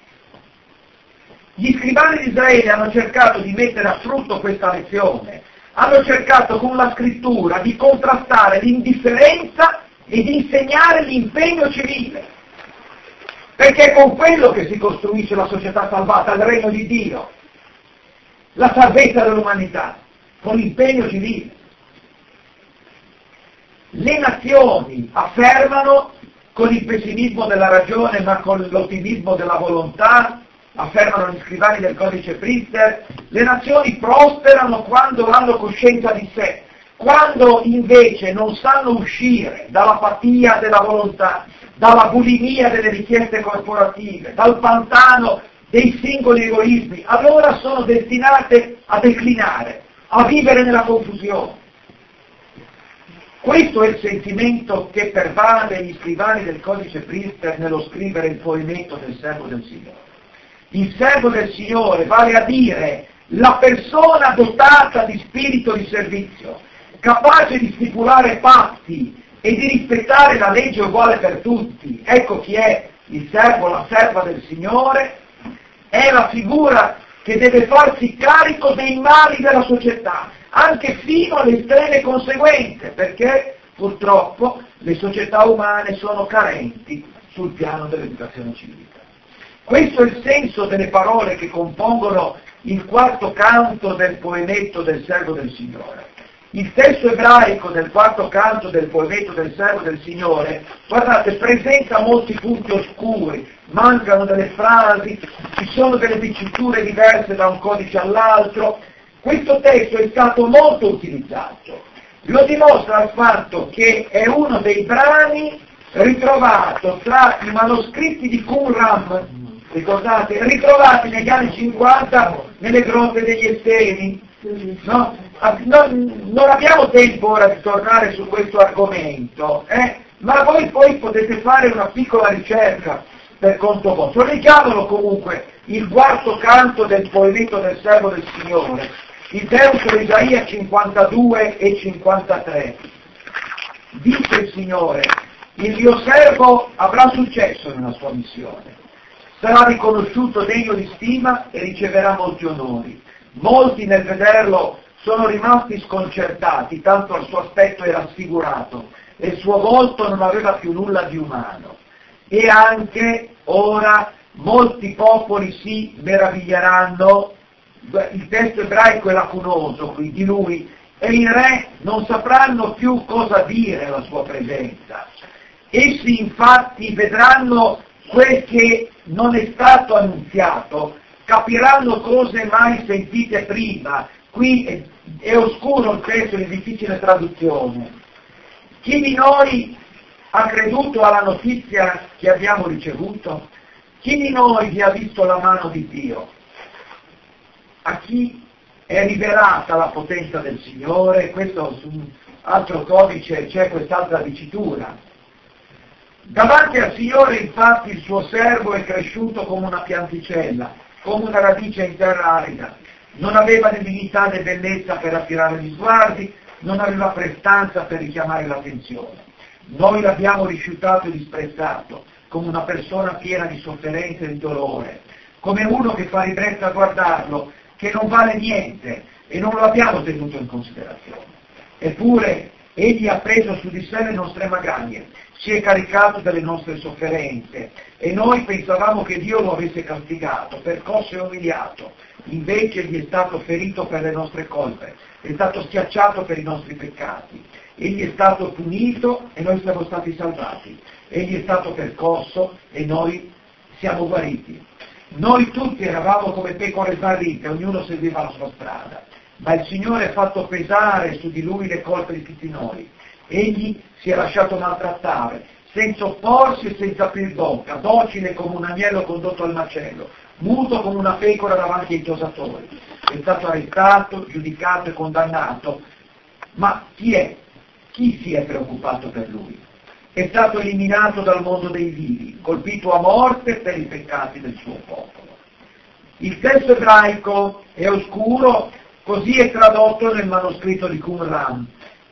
Gli scrivani di Israele hanno cercato di mettere a frutto questa lezione, hanno cercato con la scrittura di contrastare l'indifferenza e di insegnare l'impegno civile, perché è con quello che si costruisce la società salvata, il regno di Dio, la salvezza dell'umanità, con l'impegno civile. Le nazioni affermano con il pessimismo della ragione ma con l'ottimismo della volontà, affermano gli scrivani del codice Priester, le nazioni prosperano quando hanno coscienza di sé, quando invece non sanno uscire dall'apatia della volontà, dalla bulimia delle richieste corporative, dal pantano dei singoli egoismi, allora sono destinate a declinare, a vivere nella confusione. Questo è il sentimento che pervade gli scrivani del codice Priester nello scrivere il poemetto del servo del Signore. Il servo del Signore vale a dire la persona dotata di spirito di servizio, capace di stipulare patti e di rispettare la legge uguale per tutti. Ecco chi è il servo, la serva del Signore, è la figura che deve farsi carico dei mali della società, anche fino alle estreme conseguenze, perché purtroppo le società umane sono carenti sul piano dell'educazione civica. Questo è il senso delle parole che compongono il quarto canto del poemetto del servo del Signore. Il testo ebraico del quarto canto del poemetto del servo del Signore, guardate, presenta molti punti oscuri, mancano delle frasi, ci sono delle diciture diverse da un codice all'altro. Questo testo è stato molto utilizzato. Lo dimostra il fatto che è uno dei brani ritrovato tra i manoscritti di Qumran, ricordate, ritrovati negli anni 50 nelle grotte degli Esseni. No? Non abbiamo tempo ora di tornare su questo argomento, ma voi poi potete fare una piccola ricerca per conto vostro. Leggiamolo comunque, il quarto canto del poemetto del servo del Signore, il testo di Isaia 52 e 53. Dice il Signore, il mio servo avrà successo nella sua missione, sarà riconosciuto degno di stima e riceverà molti onori. Molti nel vederlo sono rimasti sconcertati, tanto il suo aspetto era sfigurato e il suo volto non aveva più nulla di umano. E anche ora molti popoli si meraviglieranno, il testo ebraico è lacunoso qui di lui, e i re non sapranno più cosa dire alla sua presenza. Essi infatti vedranno quel che non è stato annunziato, capiranno cose mai sentite prima. Qui è oscuro il testo, è difficile traduzione. Chi di noi ha creduto alla notizia che abbiamo ricevuto? Chi di noi vi ha visto la mano di Dio? A chi è rivelata la potenza del Signore? Questo su un altro codice c'è quest'altra dicitura. Davanti al Signore infatti il suo servo è cresciuto come una pianticella, come una radice in terra arida. Non aveva né dignità né bellezza per attirare gli sguardi, non aveva prestanza per richiamare l'attenzione. Noi l'abbiamo rifiutato e disprezzato, come una persona piena di sofferenza e di dolore, come uno che fa ribrezza a guardarlo, che non vale niente, e non lo abbiamo tenuto in considerazione. Eppure egli ha preso su di sé le nostre magagne, si è caricato delle nostre sofferenze, e noi pensavamo che Dio lo avesse castigato, percosso e umiliato. Invece gli è stato ferito per le nostre colpe, è stato schiacciato per i nostri peccati. Egli è stato punito e noi siamo stati salvati. Egli è stato percosso e noi siamo guariti. Noi tutti eravamo come pecore smarrite, ognuno seguiva la sua strada, ma il Signore ha fatto pesare su di lui le colpe di tutti noi. Egli si è lasciato maltrattare, senza opporsi e senza aprir bocca, docile come un agnello condotto al macello, muto come una pecora davanti ai tosatori. È stato arrestato, giudicato e condannato, ma chi è? Chi si è preoccupato per lui? È stato eliminato dal mondo dei vivi, colpito a morte per i peccati del suo popolo. Il testo ebraico è oscuro, così è tradotto nel manoscritto di Qumran.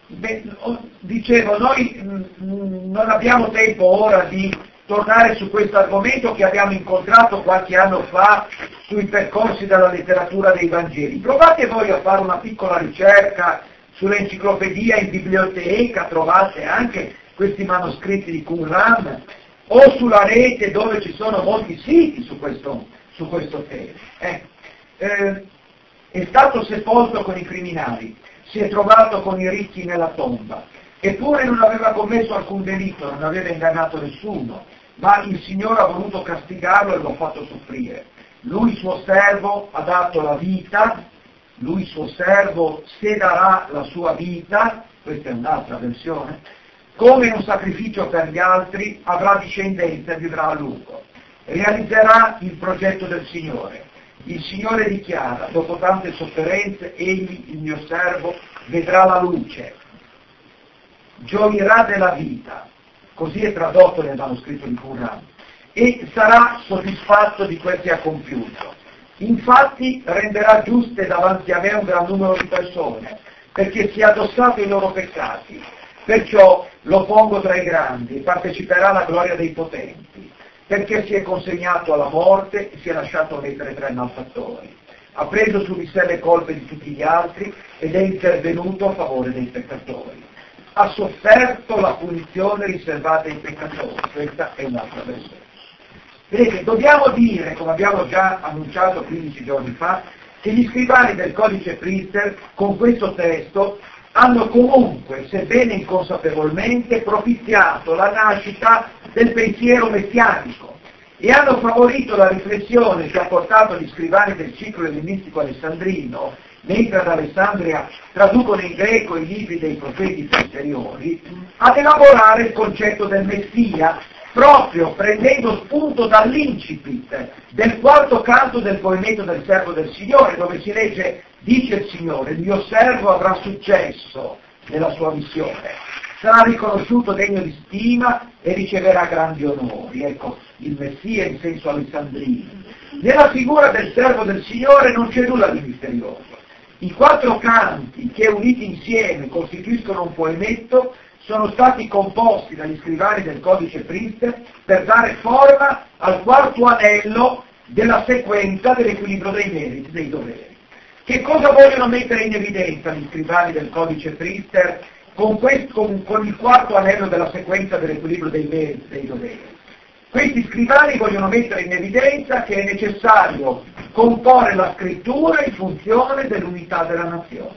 Dicevo, noi non abbiamo tempo ora di tornare su questo argomento che abbiamo incontrato qualche anno fa sui percorsi della letteratura dei Vangeli. Provate voi a fare una piccola ricerca sull'enciclopedia in biblioteca, trovate anche questi manoscritti di Qumran, o sulla rete dove ci sono molti siti su questo tema. È stato sepolto con i criminali, si è trovato con i ricchi nella tomba, Eppure non aveva commesso alcun delitto, non aveva ingannato nessuno, ma il Signore ha voluto castigarlo e lo ha fatto soffrire. Lui suo servo ha dato la vita, lui suo servo sedarà la sua vita, questa è un'altra versione, come un sacrificio per gli altri, avrà discendenza e vivrà a lungo. Realizzerà il progetto del Signore. Il Signore dichiara, dopo tante sofferenze, egli, il mio servo, vedrà la luce, gioirà della vita, così è tradotto nel manoscritto di Qumran, e sarà soddisfatto di quel che ha compiuto. Infatti renderà giuste davanti a me un gran numero di persone, perché si è addossato i loro peccati, perciò lo pongo tra i grandi, parteciperà alla gloria dei potenti, perché si è consegnato alla morte e si è lasciato mettere tra i malfattori. Ha preso su di sé le colpe di tutti gli altri ed è intervenuto a favore dei peccatori. Ha sofferto la punizione riservata ai peccatori. Questa è un'altra versione. Vedete, dobbiamo dire, come abbiamo già annunciato 15 giorni fa, che gli scrivani del codice Priester con questo testo hanno comunque, sebbene inconsapevolmente, propiziato la nascita del pensiero messianico e hanno favorito la riflessione che ha portato gli scrivani del ciclo ellenistico alessandrino, mentre ad Alessandria traducono in greco i libri dei profeti posteriori, ad elaborare il concetto del Messia, proprio prendendo spunto dall'incipit del quarto canto del poemetto del servo del Signore, dove si legge: dice il Signore, il mio servo avrà successo nella sua missione, sarà riconosciuto degno di stima e riceverà grandi onori. Ecco, il Messia in senso alessandrino. Nella figura del servo del Signore non c'è nulla di misterioso. I quattro canti che uniti insieme costituiscono un poemetto sono stati composti dagli scrivani del codice Priester per dare forma al quarto anello della sequenza dell'equilibrio dei meriti, dei doveri. Che cosa vogliono mettere in evidenza gli scrivani del codice Priester con il quarto anello della sequenza dell'equilibrio dei meriti, dei doveri? Questi scrivani vogliono mettere in evidenza che è necessario comporre la scrittura in funzione dell'unità della nazione.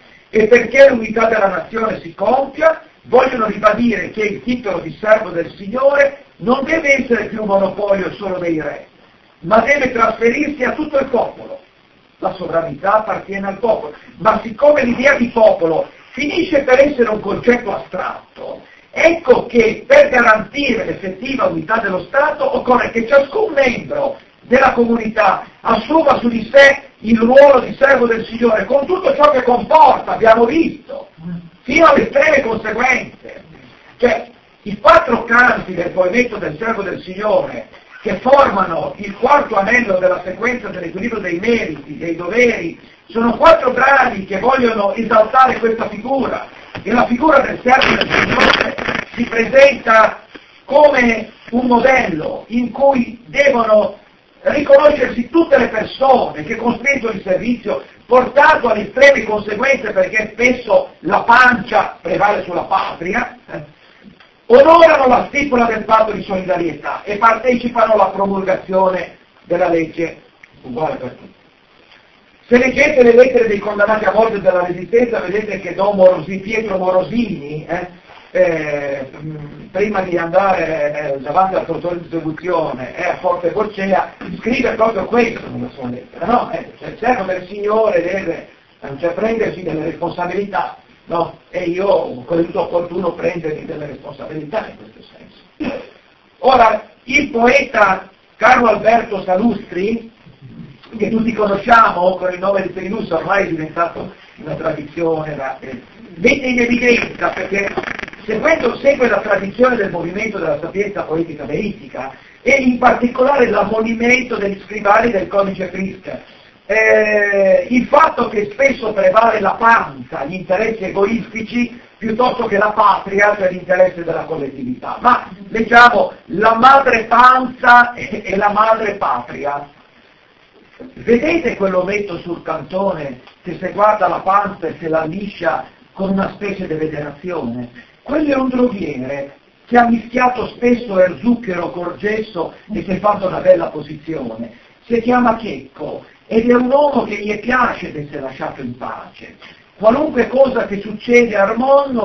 E perché l'unità della nazione si compia, vogliono ribadire che il titolo di servo del Signore non deve essere più monopolio solo dei re, ma deve trasferirsi a tutto il popolo. La sovranità appartiene al popolo, ma siccome l'idea di popolo finisce per essere un concetto astratto, ecco che per garantire l'effettiva unità dello Stato occorre che ciascun membro della comunità assuma su di sé il ruolo di servo del Signore, con tutto ciò che comporta, abbiamo visto, fino alle estreme conseguenze. Cioè, i quattro canti del poemetto del servo del Signore, che formano il quarto anello della sequenza dell'equilibrio dei meriti, dei doveri, sono quattro brani che vogliono esaltare questa figura, e la figura del servo del Signore si presenta come un modello in cui devono riconoscersi tutte le persone che con spirito di servizio, portato alle estreme conseguenze perché spesso la pancia prevale sulla patria, onorano la stipula del patto di solidarietà e partecipano alla promulgazione della legge uguale per tutti. Se leggete le lettere dei condannati a morte della Resistenza, vedete che Pietro Morosini, prima di andare davanti al portone di distribuzione a Forte Borcea, scrive proprio questo nella sua lettera, no? Il servo del Signore deve prendersi delle responsabilità, no? E io credo opportuno prendermi delle responsabilità in questo senso. Ora, il poeta Carlo Alberto Salustri, che tutti conosciamo con il nome di Perinus, ormai è diventato una tradizione, mette in evidenza, perché segue la tradizione del movimento della sapienza poetica veristica e in particolare l'ammonimento degli scrivani del codice Priester, il fatto che spesso prevale la panza, gli interessi egoistici, piuttosto che la patria per l'interesse della collettività. Ma leggiamo la madre panza e la madre patria. Vedete quell'ometto sul cantone che se guarda la panza e se la liscia con una specie di venerazione? Quello è un droghiere che ha mischiato spesso il zucchero col gesso e si è fatto una bella posizione. Si chiama Checco ed è un uomo che gli piace di essere lasciato in pace. Qualunque cosa che succede al mondo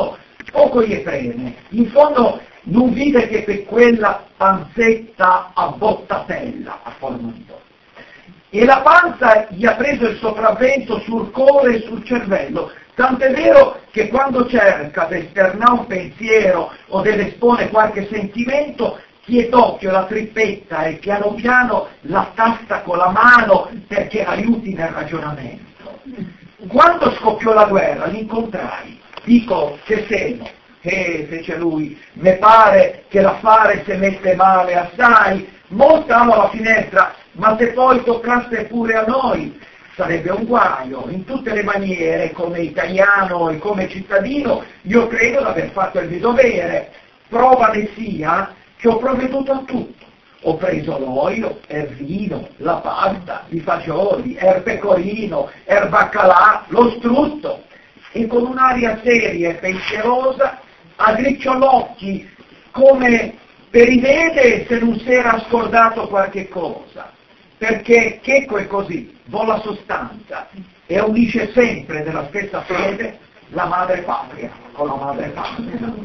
poco gli preme, in fondo non vide che per quella panzetta a bottatella a forma di donna. E la panza gli ha preso il sopravvento sul cuore e sul cervello, tant'è vero che quando cerca di esternare un pensiero o deve espone qualche sentimento, d'occhio la trippetta e piano piano la tasta con la mano perché aiuti nel ragionamento. Quando scoppiò la guerra, l'incontrai, dico che seno, fece lui, me pare che l'affare se mette male assai, montavo alla finestra, ma se poi toccasse pure a noi, sarebbe un guaio, in tutte le maniere, come italiano e come cittadino, io credo di aver fatto il mio dovere, prova ne sia che ho provveduto a tutto. Ho preso l'olio, il vino, la pasta, i fagioli, il pecorino, il baccalà, lo strutto, e con un'aria seria e pensierosa aggricciò l'occhi come per rivedere se non si era scordato qualche cosa, perché Checco è così, vuole la sostanza e unisce sempre nella stessa fede la madre patria con la madre patria.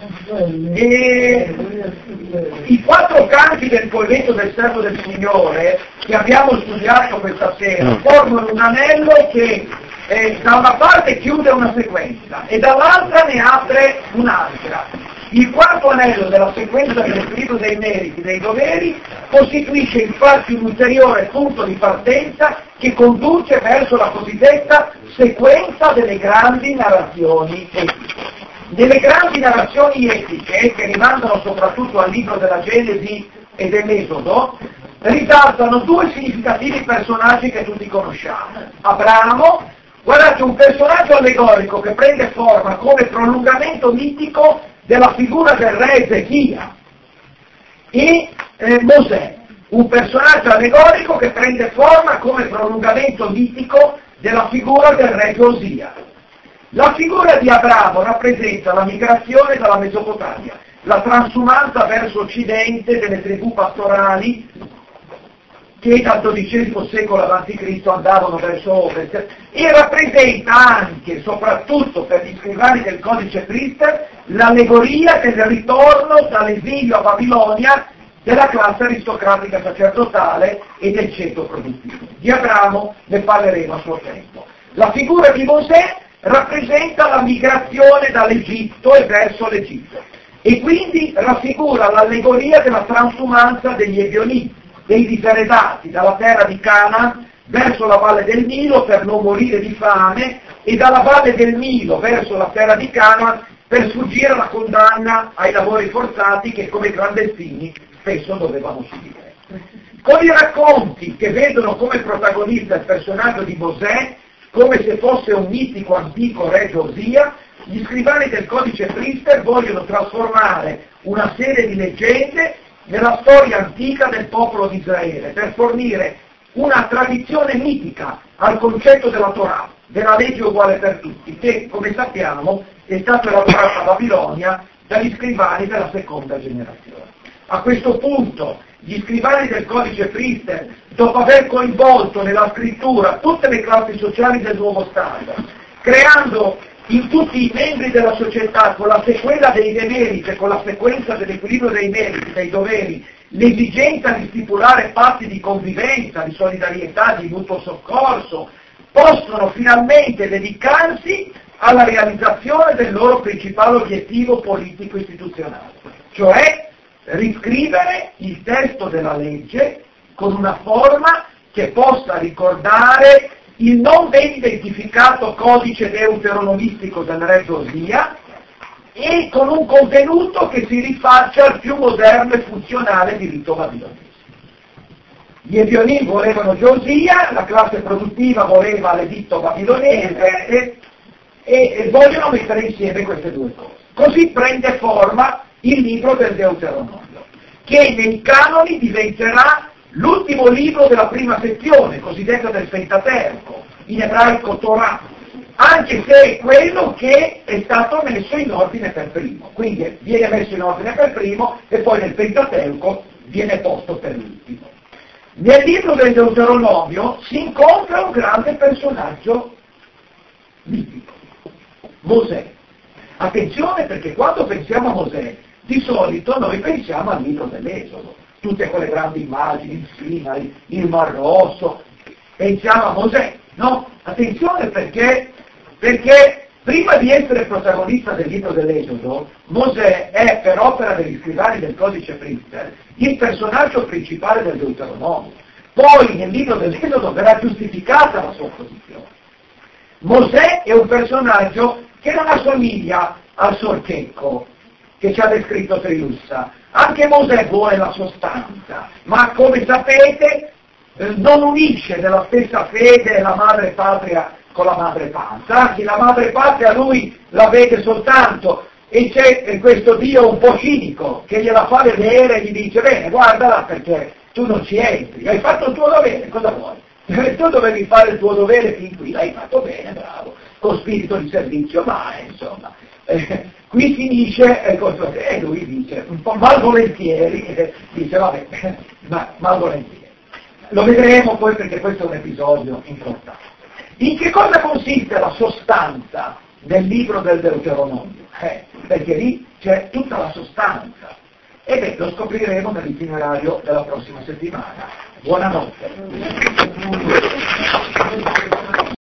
E i 4 canti del colletto del servo del Signore che abbiamo studiato questa sera formano un anello che da una parte chiude una sequenza e dall'altra ne apre un'altra. Il quarto anello della sequenza dell'equilibrio dei meriti, dei doveri, costituisce infatti un ulteriore punto di partenza che conduce verso la cosiddetta sequenza delle grandi narrazioni etiche. Nelle grandi narrazioni etiche, che rimandano soprattutto al libro della Genesi e dell'Esodo, risaltano 2 significativi personaggi che tutti conosciamo. Abramo, guardate, un personaggio allegorico che prende forma come prolungamento mitico della figura del re Ezechia, e Mosè, un personaggio allegorico che prende forma come prolungamento mitico della figura del re Giosia. La figura di Abramo rappresenta la migrazione dalla Mesopotamia, la transumanza verso occidente delle tribù pastorali che dal XII secolo a.C. andavano verso ovest, e rappresenta anche, soprattutto per gli scrivani del codice Priester, l'allegoria del ritorno dall'esilio a Babilonia della classe aristocratica sacerdotale e del ceto produttivo. Di Abramo ne parleremo a suo tempo. La figura di Mosè rappresenta la migrazione dall'Egitto e verso l'Egitto, e quindi raffigura l'allegoria della transumanza degli Ebioniti, dei diseredati dalla terra di Canaan verso la valle del Nilo per non morire di fame, e dalla valle del Nilo verso la terra di Canaan per sfuggire alla condanna ai lavori forzati che come clandestini spesso dovevano subire. Con i racconti che vedono come protagonista il personaggio di Mosè, come se fosse un mitico antico re Giosia, gli scrivani del codice Priester vogliono trasformare una serie di leggende nella storia antica del popolo di Israele, per fornire una tradizione mitica al concetto della Torah, della legge uguale per tutti, che, come sappiamo, è stata elaborata a Babilonia dagli scrivani della seconda generazione. A questo punto, gli scrivani del codice Priester, dopo aver coinvolto nella scrittura tutte le classi sociali del nuovo Stato, creando in tutti i membri della società, con la sequela dei demeriti e con la sequenza dell'equilibrio dei meriti, dei doveri, l'esigenza di stipulare patti di convivenza, di solidarietà, di mutuo soccorso, possono finalmente dedicarsi alla realizzazione del loro principale obiettivo politico-istituzionale, cioè riscrivere il testo della legge con una forma che possa ricordare il non ben identificato codice deuteronomistico del re Giosia, e con un contenuto che si rifaccia al più moderno e funzionale diritto babilonese. Gli Ebioniti volevano Giosia, la classe produttiva voleva l'editto babilonese, e vogliono mettere insieme queste 2 cose. Così prende forma il libro del Deuteronomio, che nei canoni diventerà l'ultimo libro della prima sezione, cosiddetta del Pentateuco, in ebraico Torah, anche se è quello che è stato messo in ordine per primo. Quindi viene messo in ordine per primo e poi nel Pentateuco viene posto per ultimo. Nel libro del Deuteronomio si incontra un grande personaggio mitico, Mosè. Attenzione, perché quando pensiamo a Mosè, di solito noi pensiamo al libro dell'Esodo, tutte quelle grandi immagini, il Sinai, il Mar Rosso, pensiamo a Mosè, no? Attenzione perché prima di essere protagonista del libro dell'Esodo, Mosè è, per opera degli scrivani del codice Priester, il personaggio principale del Deuteronomio. Poi nel libro dell'Esodo verrà giustificata la sua posizione. Mosè è un personaggio che non assomiglia al sorchecco che ci ha descritto Triussa. Anche Mosè vuole la sostanza, ma come sapete non unisce nella stessa fede la madre patria con la madre patria, anzi la madre patria lui la vede soltanto e c'è questo Dio un po' cinico che gliela fa vedere e gli dice bene guardala perché tu non ci entri, hai fatto il tuo dovere, cosa vuoi? Tu dovevi fare il tuo dovere fin qui, l'hai fatto bene, bravo, con spirito di servizio, ma insomma, qui finisce e lui dice, un po' malvolentieri, dice vabbè, ma malvolentieri. Lo vedremo poi perché questo è un episodio importante. In che cosa consiste la sostanza del libro del Deuteronomio? Perché lì c'è tutta la sostanza. E lo scopriremo nell'itinerario della prossima settimana. Buonanotte.